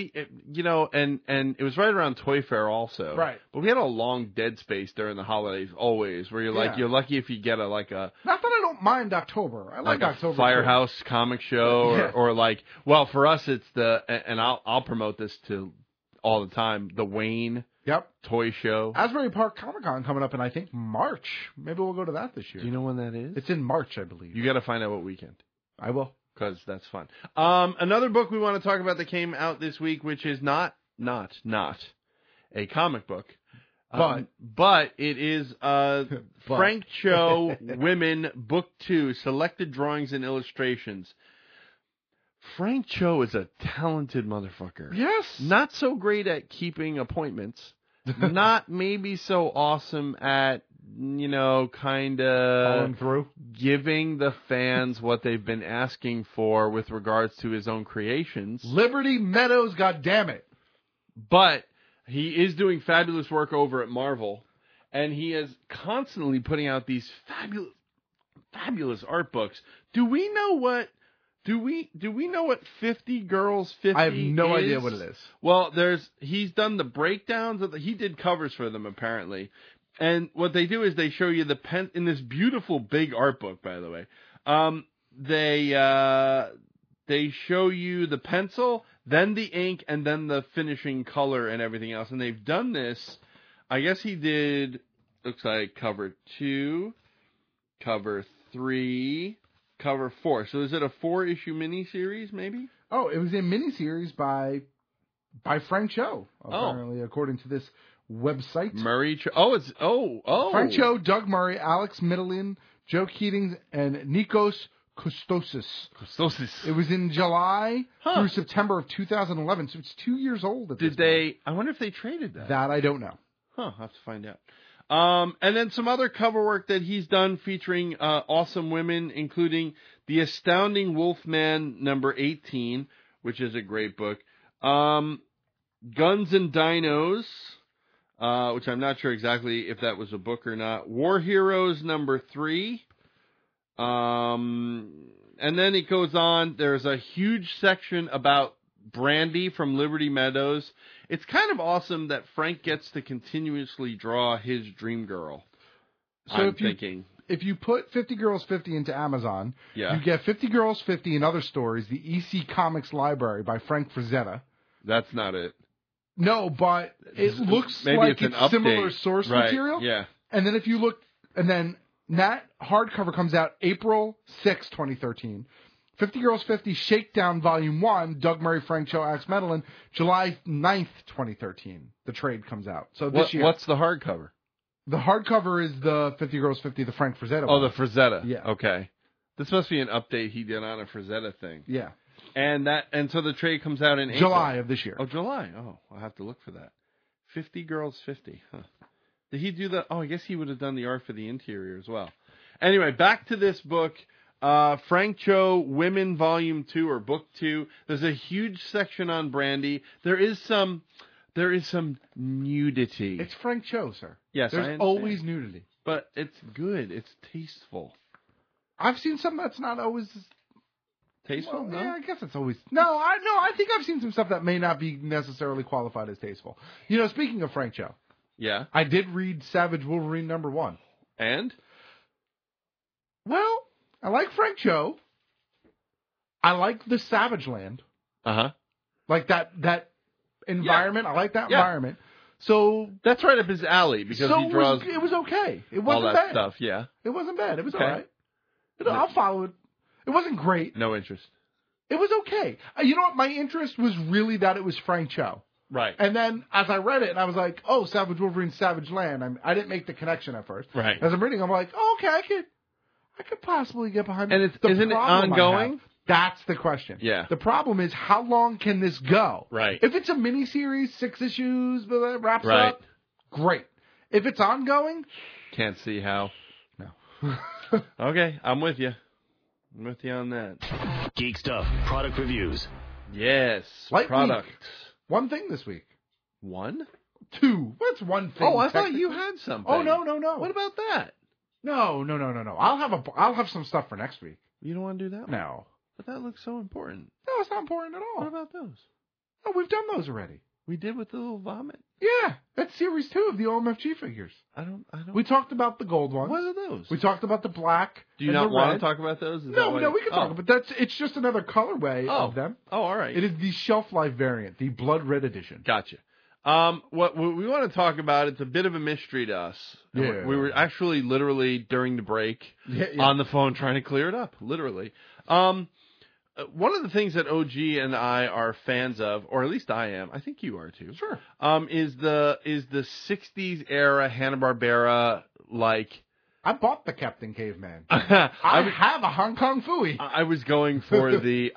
and it was right around Toy Fair also. Right. But we had a long dead space during the holidays always, where you're lucky if you get Not that I don't mind October. I like October. A Firehouse comic show or like, well, for us it's and I'll promote this to all the time, the Wayne toy show. Asbury Park Comic Con coming up in, I think, March. Maybe we'll go to that this year. Do you know when that is? It's in March, I believe. You got to find out what weekend. I will. Because that's fun. Another book we want to talk about that came out this week, which is not a comic book. But it is Frank Cho Women Book 2, Selected Drawings and Illustrations. Frank Cho is a talented motherfucker. Yes. Not so great at keeping appointments. Not maybe so awesome at, kind of following through, giving the fans what they've been asking for with regards to his own creations. Liberty Meadows, goddammit. But he is doing fabulous work over at Marvel, and he is constantly putting out these fabulous art books. Do we know what 50 Girls 50 I have no is? idea what it is. Well, he's done the breakdowns he did covers for them apparently. And what they do is they show you the pen in this beautiful big art book, by the way. They show you the pencil, then the ink, and then the finishing color and everything else. And they've done this. I guess he did. Looks like cover 2, cover 3. Cover 4. So is it a 4-issue miniseries, maybe? Oh, it was a miniseries by Frank Cho, apparently, according to this website. Murray Cho. Frank Cho, Doug Murray, Alex Middleton, Joe Keating, and Nikos Koustosis. It was in July through September of 2011, so it's 2 years old at this point. I wonder if they traded that. That I don't know. I'll have to find out. And then some other cover work that he's done featuring awesome women, including The Astounding Wolfman number 18, which is a great book. Guns and Dinos, which I'm not sure exactly if that was a book or not. War Heroes number 3. And then it goes on. There's a huge section about Brandy from Liberty Meadows. It's kind of awesome that Frank gets to continuously draw his dream girl. So if you put 50 Girls 50 into Amazon, Yeah. you get 50 Girls 50 and Other Stories, the EC Comics Library by Frank Frazetta. That's not it. No, but it looks Maybe like it's an similar update. source Right, material. yeah. And then if you look, and then that hardcover comes out April 6, 2013. 50 Girls 50 Shakedown Volume 1, Doug Murray, Frank Cho, Alex Medellin, July 9th, 2013. The trade comes out. So this year. What's the hardcover? The hardcover is the 50 Girls 50, the Frank Frazetta Oh, one. the Frazetta. Yeah. Okay. This must be an update he did on a Frazetta thing. Yeah. And so the trade comes out in April. July of this year. Oh, July. Oh, I'll have to look for that. 50 Girls 50. Huh. Did he do the... Oh, I guess he would have done the art for the interior as well. Anyway, back to this book. Frank Cho, Women Volume 2 or Book 2. There's a huge section on Brandy. There is some nudity. It's Frank Cho, sir. Yes, I There's understand. always nudity. But it's good. It's tasteful. I've seen some that's not always Tasteful? Well, No? yeah, I guess it's always I think I've seen some stuff that may not be necessarily qualified as tasteful. You know, speaking of Frank Cho, Yeah. I did read Savage Wolverine #1. And? Well, I like Frank Cho. I like the Savage Land. Uh-huh. Like that environment. I like that Yeah. environment. So that's right up his alley because he draws it was okay. It all wasn't that bad. stuff. Yeah. It wasn't bad. It was Okay. all right. I'll follow it. It wasn't great. No interest. It was okay. You know what? My interest was really that it was Frank Cho. Right. And then as I read it, and I was like, oh, Savage Wolverine, Savage Land. I didn't make the connection at first. Right. As I'm reading, I'm like, oh, okay, I could possibly get behind And it. isn't it ongoing? That's the question. Yeah. The problem is, how long can this go? Right. If it's a miniseries, 6 issues, but that wraps Right. up, great. If it's ongoing, Can't see how. No. Okay, I'm with you. I'm with you on that. Geek Stuff, product reviews. Yes. Light product. week. One thing this week. One? 2. What's one thing? Oh, I thought you technically? had something. Oh, no. What about that? No. I'll have some stuff for next week. You don't want to do that one? No. But that looks so important. No, it's not important at all. What about those? Oh, we've done those already. We did with the little vomit. Yeah, that's series 2 of the OMFG figures. I don't. We talked about the gold ones. What are those? We talked about the black. Do you and not the want red. to talk about those? No, we can talk about it's just another colorway of them. Oh, all right. It is the shelf life variant, the blood red edition. Gotcha. What we want to talk about, it's a bit of a mystery to us. Yeah. We were actually literally during the break on the phone trying to clear it up, literally. One of the things that OG and I are fans of, or at least I am, I think you are too. Sure. Is the 60s era Hanna-Barbera like. I bought the Captain Caveman. I have a Hong Kong Phooey. I was going for the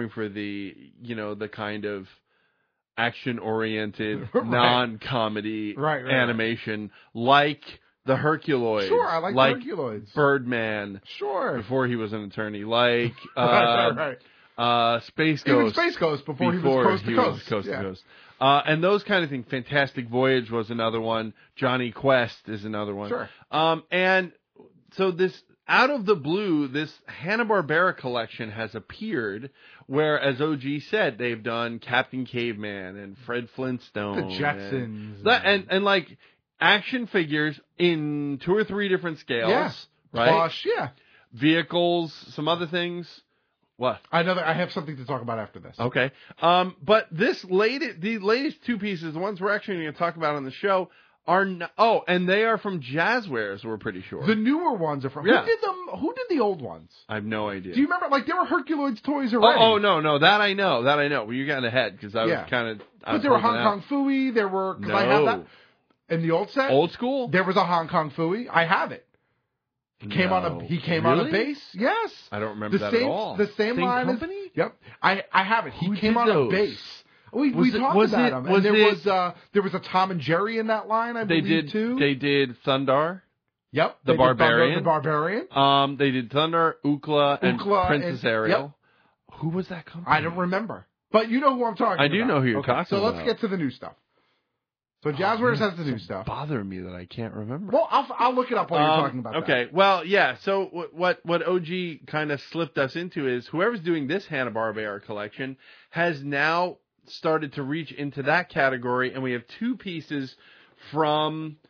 the kind of action-oriented, Right. non-comedy Right. animation like the Herculoids. Sure, I like the Herculoids. Birdman. Sure. Before he was an attorney. Like right. Space Ghost. Even Space Ghost before he was Coast to Coast. Coast Yeah. to Coast. And those kind of things. Fantastic Voyage was another one. Johnny Quest is another one. Sure. And so this, out of the blue, this Hanna-Barbera collection has appeared where, as OG said, they've done Captain Caveman and Fred Flintstone. The Jetsons. And like action figures in 2 or 3 different scales. Yeah. Right? Plush, yeah. Vehicles, some other things. What? I have something to talk about after this. Okay. But the latest 2 pieces, the ones we're actually going to talk about on the show, are and they are from Jazzwares, we're pretty sure. The newer ones are from. Yeah. Who did the old ones? I have no idea. Do you remember? Like there were Herculoids toys already. Oh no, that I know. Well, you got ahead because I was kind of. But there were Hong Kong Phooey. There were because I have that in the old set. Old school. There was a Hong Kong Phooey. I have it. He came on a base. Yes. I don't remember that at all. The same line company? Yep. I have it. He Who came did on those? a base. We talked about him. And there was a Tom and Jerry in that line, I believe, too. They did Thundar. Yep. The Barbarian. Thunder, the Barbarian. They did Thunder, Ookla, and Princess Ariel. Yep. Who was that company? I don't remember. But you know who I'm talking about. I do know who you're talking so about. let's get to the new stuff. So Jazzwares has the new stuff. Bother me that I can't remember. Well, I'll look it up while you're talking about that. Okay. Well, yeah. So what OG kind of slipped us into is whoever's doing this Hanna-Barbera collection has now started to reach into that category, and we have 2 pieces from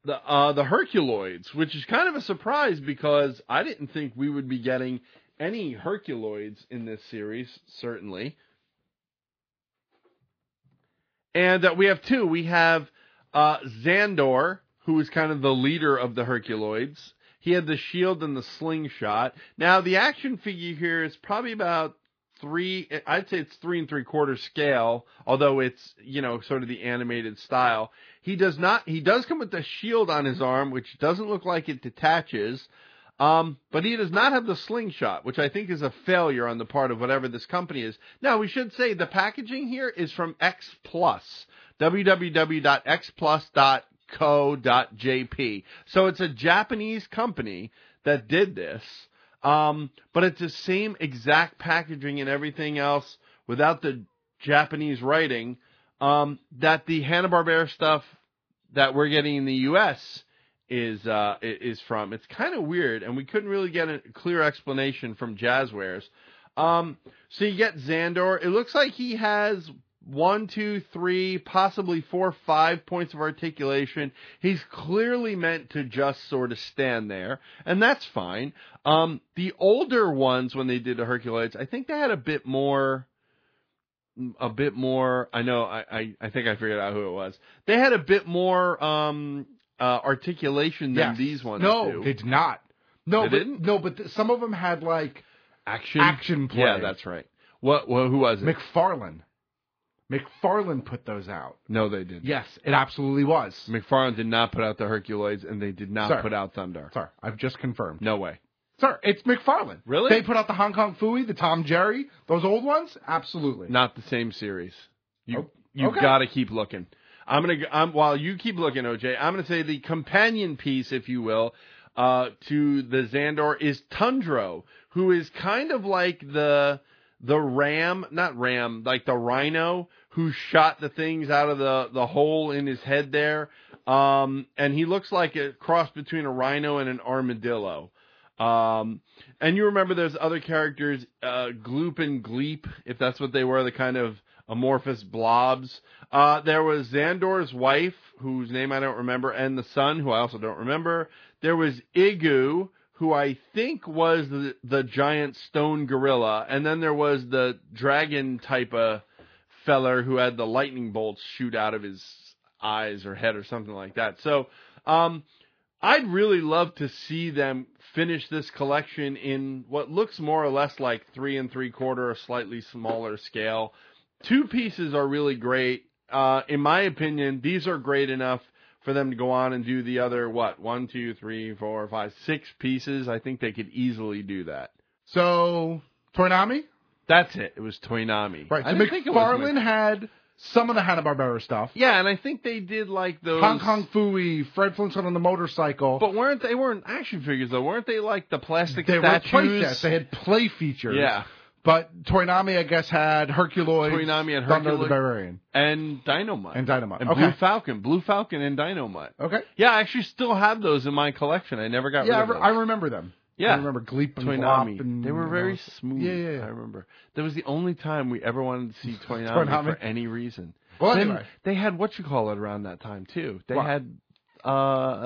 the Herculoids, which is kind of a surprise because I didn't think we would be getting any Herculoids in this series, certainly. And we have two. We have Xandor, who is kind of the leader of the Herculoids. He had the shield and the slingshot. Now, the action figure here is probably about I'd say it's 3 3/4 scale, although it's, sort of the animated style. He does come with the shield on his arm, which doesn't look like it detaches. But he does not have the slingshot, which I think is a failure on the part of whatever this company is. Now, we should say the packaging here is from X Plus, www.xplus.co.jp. So it's a Japanese company that did this, but it's the same exact packaging and everything else without the Japanese writing that the Hanna-Barbera stuff that we're getting in the U.S. is from. It's kind of weird, and we couldn't really get a clear explanation from Jazzwares. So you get Xandor. It looks like he has 1, 2, 3, possibly 4, 5 points of articulation. He's clearly meant to just sort of stand there, and that's fine. The older ones, when they did the Herculoids, I think they had a bit more. I know. I think I figured out who it was. They had a bit more articulation than these ones do. No, they did not. No, they didn't. No, but some of them had like action play. Yeah, that's right. Who was it? McFarlane put those out. No, they didn't. Yes, it absolutely was. McFarlane did not put out the Herculoids, and they did not put out Thunder. Sir, I've just confirmed. No way. Sir, it's McFarlane. Really? They put out the Hong Kong Phooey, the Tom Jerry, those old ones? Absolutely. Not the same series. You've okay. got to keep looking. While you keep looking, OJ, I'm going to say the companion piece, if you will, to the Xandor is Tundro, who is kind of like the rhino who shot the things out of the hole in his head there. And he looks like a cross between a rhino and an armadillo. And you remember there's other characters, Gloop and Gleep, if that's what they were, the kind of amorphous blobs. There was Xandor's wife, whose name I don't remember, and the son, who I also don't remember. There was Igu, who I think was the giant stone gorilla, and then there was the dragon type of feller who had the lightning bolts shoot out of his eyes or head or something like that. So, I'd really love to see them finish this collection in what looks more or less like 3 3/4, a slightly smaller scale. 2 pieces are really great. In my opinion, these are great enough for them to go on and do the other, 1, 2, 3, 4, 5, 6 pieces. I think they could easily do that. So, Toynami? That's it. It was Toynami. Right. So McFarlane had some of the Hanna-Barbera stuff. Yeah, and I think they did like those Hong Kong Phooey, Fred Flintstone on the motorcycle. But they weren't action figures though, weren't they? Like the plastic statues? Were play sets. They had play features. Yeah. But Toynami, I guess, had Herculoids, Toynami and Thunder the Barbarian, and Dynamite, and okay. Blue Falcon, and Dynamite. Okay. Yeah, I actually still have those in my collection. I never got rid of them. I remember them. Yeah, I remember Gleep and Toynami. Glop and they were very smooth. Yeah. I remember. That was the only time we ever wanted to see Toynami for any reason. Well, then anyway. They had around that time too. They what? had. I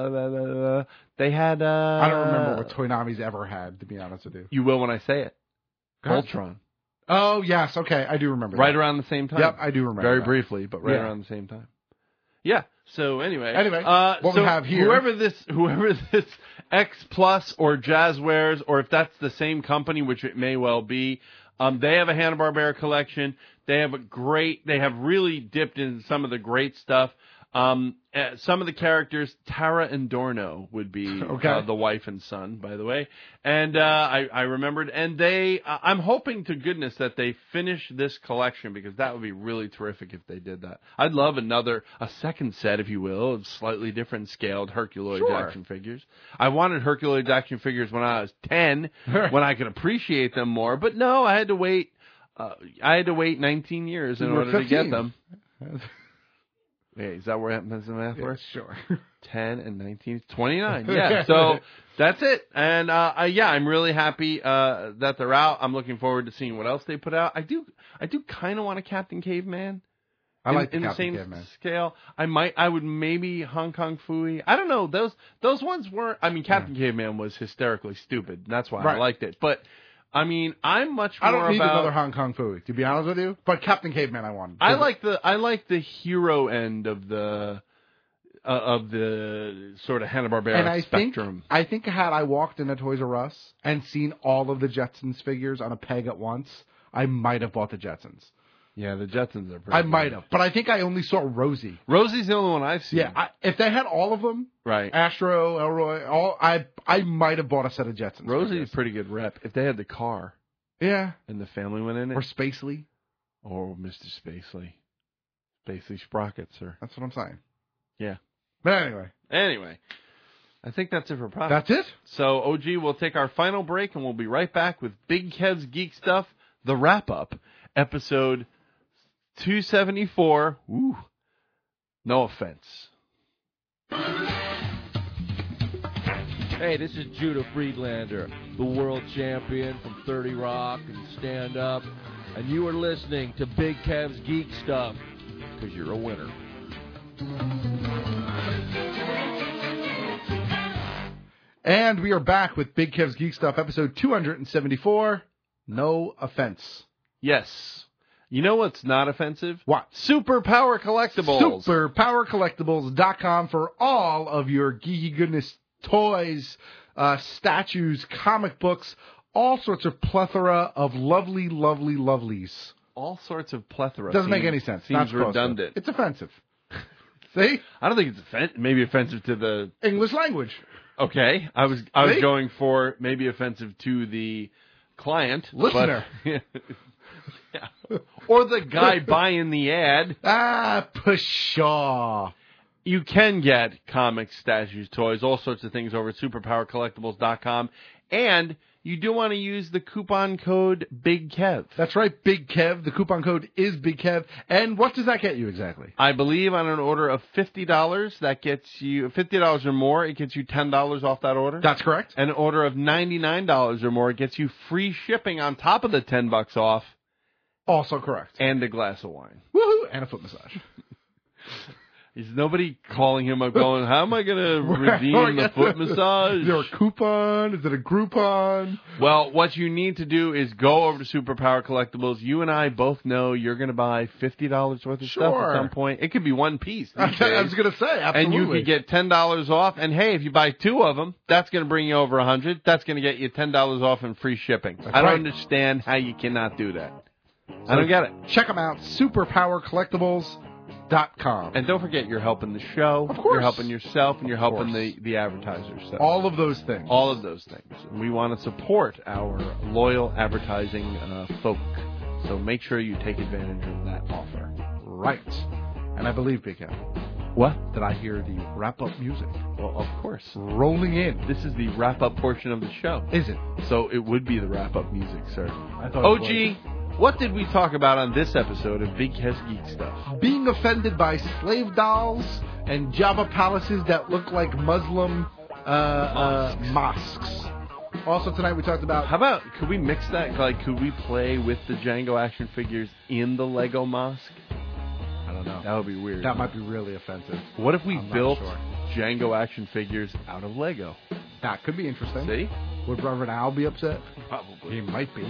don't remember what Toynami's ever had, to be honest with you. You will when I say it. Voltron. Oh yes, okay, I do remember. Right that. around the same time. Yep, I do remember. Very that. briefly, but around the same time. Yeah. So anyway, what we have here, whoever this X Plus or Jazzwares, or if that's the same company, which it may well be, they have a Hanna-Barbera collection. They have really dipped into some of the great stuff. Some of the characters, Tara and Dorno would be the wife and son, by the way. And I remembered. And I'm hoping to goodness that they finish this collection, because that would be really terrific if they did that. I'd love a second set, if you will, of slightly different scaled Herculoid action figures. I wanted Herculoid action figures when I was 10, when I could appreciate them more. But no, I had to wait. 19 years in order to get them. Is that where the math works? Sure. 10 and 19, 29. Yeah, so that's it. And I'm really happy that they're out. I'm looking forward to seeing what else they put out. I do kind of want a Captain Caveman. I like the in the Captain same Caveman. scale. I would maybe Hong Kong Phooey. I don't know. Those ones weren't. I mean, Captain Caveman was hysterically stupid. And that's why I liked it. But I mean, I'm much more I don't need about another Hong Kong Phooey, to be honest with you. But Captain Caveman, I wanted. I like the hero end of the sort of Hanna-Barbera spectrum. I think had I walked into Toys R Us and seen all of the Jetsons figures on a peg at once, I might have bought the Jetsons. Yeah, the Jetsons are pretty I might have, but I think I only saw Rosie. Rosie's the only one I've seen. Yeah, if they had all of them, right? Astro, Elroy, I might have bought a set of Jetsons. Rosie's a pretty good rep. If they had the car, yeah, and the family went in it, or Spacely, or Mr. Spacely Sprockets, or that's what I'm saying. Yeah, but anyway, I think that's it for Pop. That's it. So OG, we'll take our final break, and we'll be right back with Big Kev's Geek Stuff, the wrap up, episode 274. Ooh, no offense. Hey, this is Judah Friedlander, the world champion from 30 Rock and Stand Up, and you are listening to Big Kev's Geek Stuff, because you're a winner. And we are back with Big Kev's Geek Stuff, episode 274. No offense. Yes. You know what's not offensive? What? Super Power Collectibles. SuperPowerCollectibles.com for all of your geeky goodness toys, statues, comic books, all sorts of plethora of lovely, lovely lovelies. All sorts of plethora. Doesn't make any sense. Seems redundant. It's offensive. See? I don't think it's maybe offensive to the English language. Okay. I was going for maybe offensive to the client. Listener. But, yeah. Or the guy buying the ad. Pshaw. You can get comics, statues, toys, all sorts of things over at SuperPowerCollectibles.com. And you do want to use the coupon code Big Kev. That's right, Big Kev. The coupon code is Big Kev. And what does that get you exactly? I believe on an order of $50, that gets you $50 or more, it gets you $10 off that order. That's correct. An order of $99 or more, it gets you free shipping on top of the $10 off. Also correct. And a glass of wine. Woohoo! And a foot massage. Is nobody calling him up going, how am I going to redeem the foot massage? Is there a coupon? Is it a Groupon? Well, what you need to do is go over to Superpower Collectibles. You and I both know you're going to buy $50 worth of stuff at some point. It could be one piece. I was going to say, absolutely. And you could get $10 off. And, hey, if you buy two of them, that's going to bring you over $100. That's going to get you $10 off and free shipping. I don't understand how you cannot do that. I don't get it. Check them out, superpowercollectibles.com. And don't forget, you're helping the show. Of course. You're helping yourself, and you're helping the advertisers. So. All of those things. All of those things. We want to support our loyal advertising folk. So make sure you take advantage of that offer. Right. And I believe, Big Kev. What? Did I hear the wrap-up music? Well, of course. Rolling in. This is the wrap-up portion of the show. Is it? So it would be the wrap-up music, sir. I thought OG, what did we talk about on this episode of Big Kev's Geek Stuff? Being offended by slave dolls and Java palaces that look like Muslim mosques. Also tonight we talked about... How about, could we mix that? Like, could we play with the Django action figures in the Lego mosque? I don't know. That would be weird. That might be really offensive. What if we built Django action figures out of Lego? That could be interesting. See? Would Reverend Al be upset? Probably. He might be.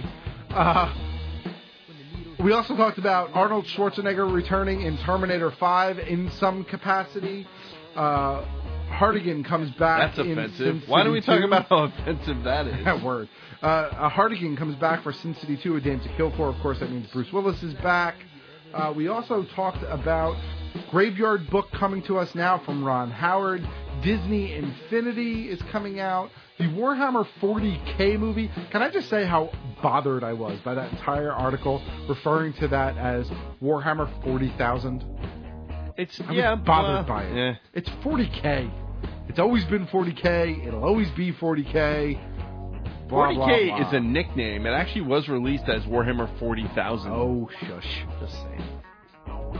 We also talked about Arnold Schwarzenegger returning in Terminator 5 in some capacity. Hardigan comes back. That's in offensive. Sin City Why don't we talk 2. about how offensive that is? That word. Hardigan comes back for Sin City 2 with James Kilgore. Of course, that means Bruce Willis is back. We also talked about Graveyard Book coming to us now from Ron Howard. Disney Infinity is coming out. The Warhammer 40K movie. Can I just say how bothered I was by that entire article referring to that as Warhammer 40,000? I'm bothered by it. Yeah. It's 40K. It's always been 40K. It'll always be 40K. Blah, 40K blah, blah. is a nickname. It actually was released as Warhammer 40,000. Oh, shush. Just saying.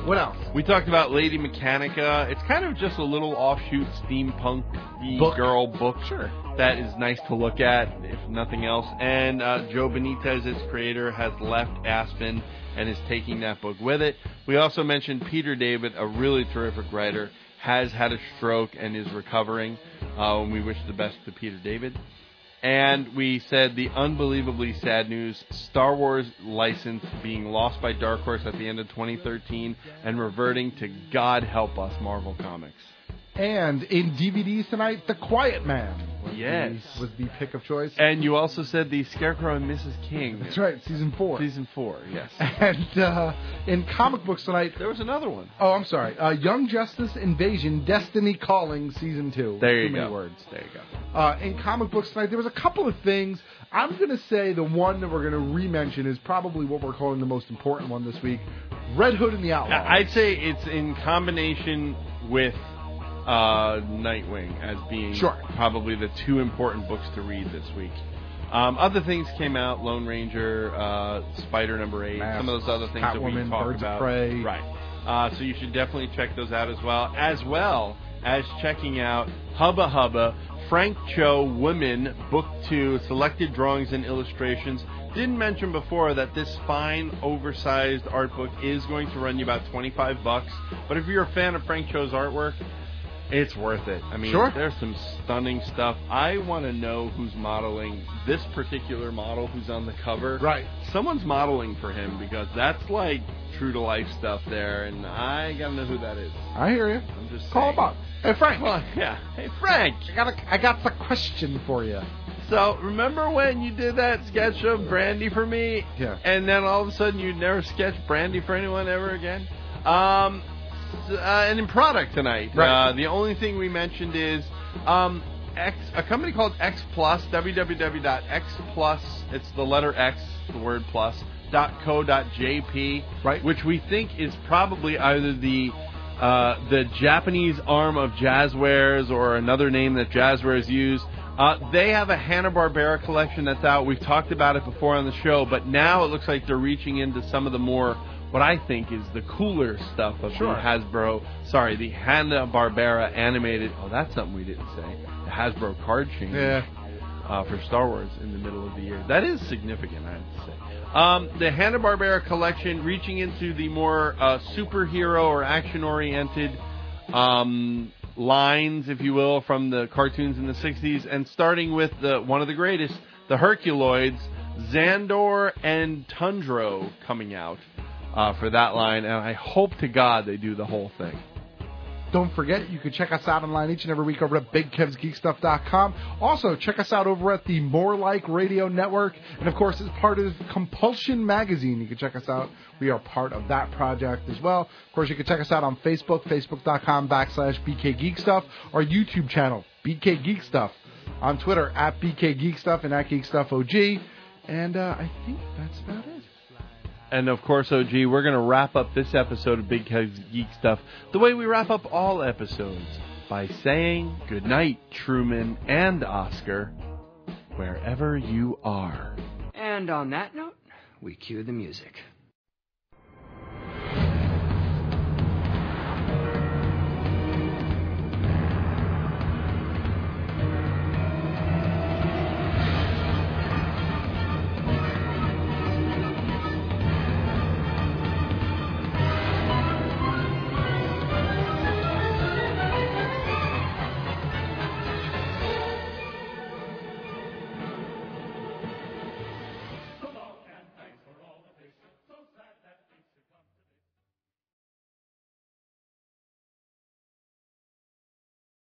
What else? We talked about Lady Mechanica. It's kind of just a little offshoot steampunk-y girl book. Sure. That is nice to look at, if nothing else. And Joe Benitez, its creator, has left Aspen and is taking that book with it. We also mentioned Peter David, a really terrific writer, has had a stroke and is recovering. And we wish the best to Peter David. And we said the unbelievably sad news, Star Wars license being lost by Dark Horse at the end of 2013 and reverting to God help us, Marvel Comics. And in DVDs tonight, The Quiet Man was the pick of choice. And you also said the Scarecrow and Mrs. King. That's right, Season 4. Season 4, yes. And in comic books tonight... There was another one. Oh, I'm sorry. Young Justice Invasion, Destiny Calling, Season 2. There you Too go. many words. There you go. In comic books tonight, there was a couple of things. I'm going to say the one that we're going to re-mention is probably what we're calling the most important one this week, Red Hood and the Outlaw. I'd say it's in combination with Nightwing as being probably the two important books to read this week. Other things came out, Lone Ranger, Spider number 8, some of those other things that we talked Birds about. Of Prey. Right. So you should definitely check those out as well as checking out Hubba Hubba, Frank Cho Women, Book 2, Selected Drawings and Illustrations. Didn't mention before that this fine, oversized art book is going to run you about $25, but if you're a fan of Frank Cho's artwork, it's worth it. I mean, there's some stunning stuff. I want to know who's modeling this particular model who's on the cover. Right. Someone's modeling for him because that's like true-to-life stuff there, and I got to know who that is. I hear you. I'm just Call him up. Hey, Frank. Well, yeah. Hey, Frank. I got a question for you. So, remember when you did that sketch of Brandy for me? Yeah. And then all of a sudden you never sketched Brandy for anyone ever again? And in product tonight, the only thing we mentioned is a company called X Plus, www.xplus, it's the letter X, the word plus, .co.jp, which we think is probably either the Japanese arm of Jazzwares or another name that Jazzwares use. They have a Hanna-Barbera collection that's out. We've talked about it before on the show, but now it looks like they're reaching into some of the more, what I think is the cooler stuff of the Hanna-Barbera animated, that's something we didn't say, the Hasbro card change for Star Wars in the middle of the year. That is significant, I have to say. The Hanna-Barbera collection reaching into the more superhero or action-oriented lines, if you will, from the cartoons in the 60s, and starting with one of the greatest, the Herculoids, Xandor and Tundro coming out for that line, and I hope to God they do the whole thing. Don't forget, you can check us out online each and every week over at BigKevsGeekStuff.com. Also, check us out over at the More Like Radio Network. And, of course, as part of Compulsion Magazine, you can check us out. We are part of that project as well. Of course, you can check us out on Facebook, Facebook.com/BKGeekStuff. Our YouTube channel, BK Geek Stuff. On Twitter, at BK Geek Stuff and at GeekStuffOG. And I think that's about it. And, of course, OG, we're going to wrap up this episode of Big Kev's Geek Stuff the way we wrap up all episodes, by saying goodnight, Truman and Oscar, wherever you are. And on that note, we cue the music.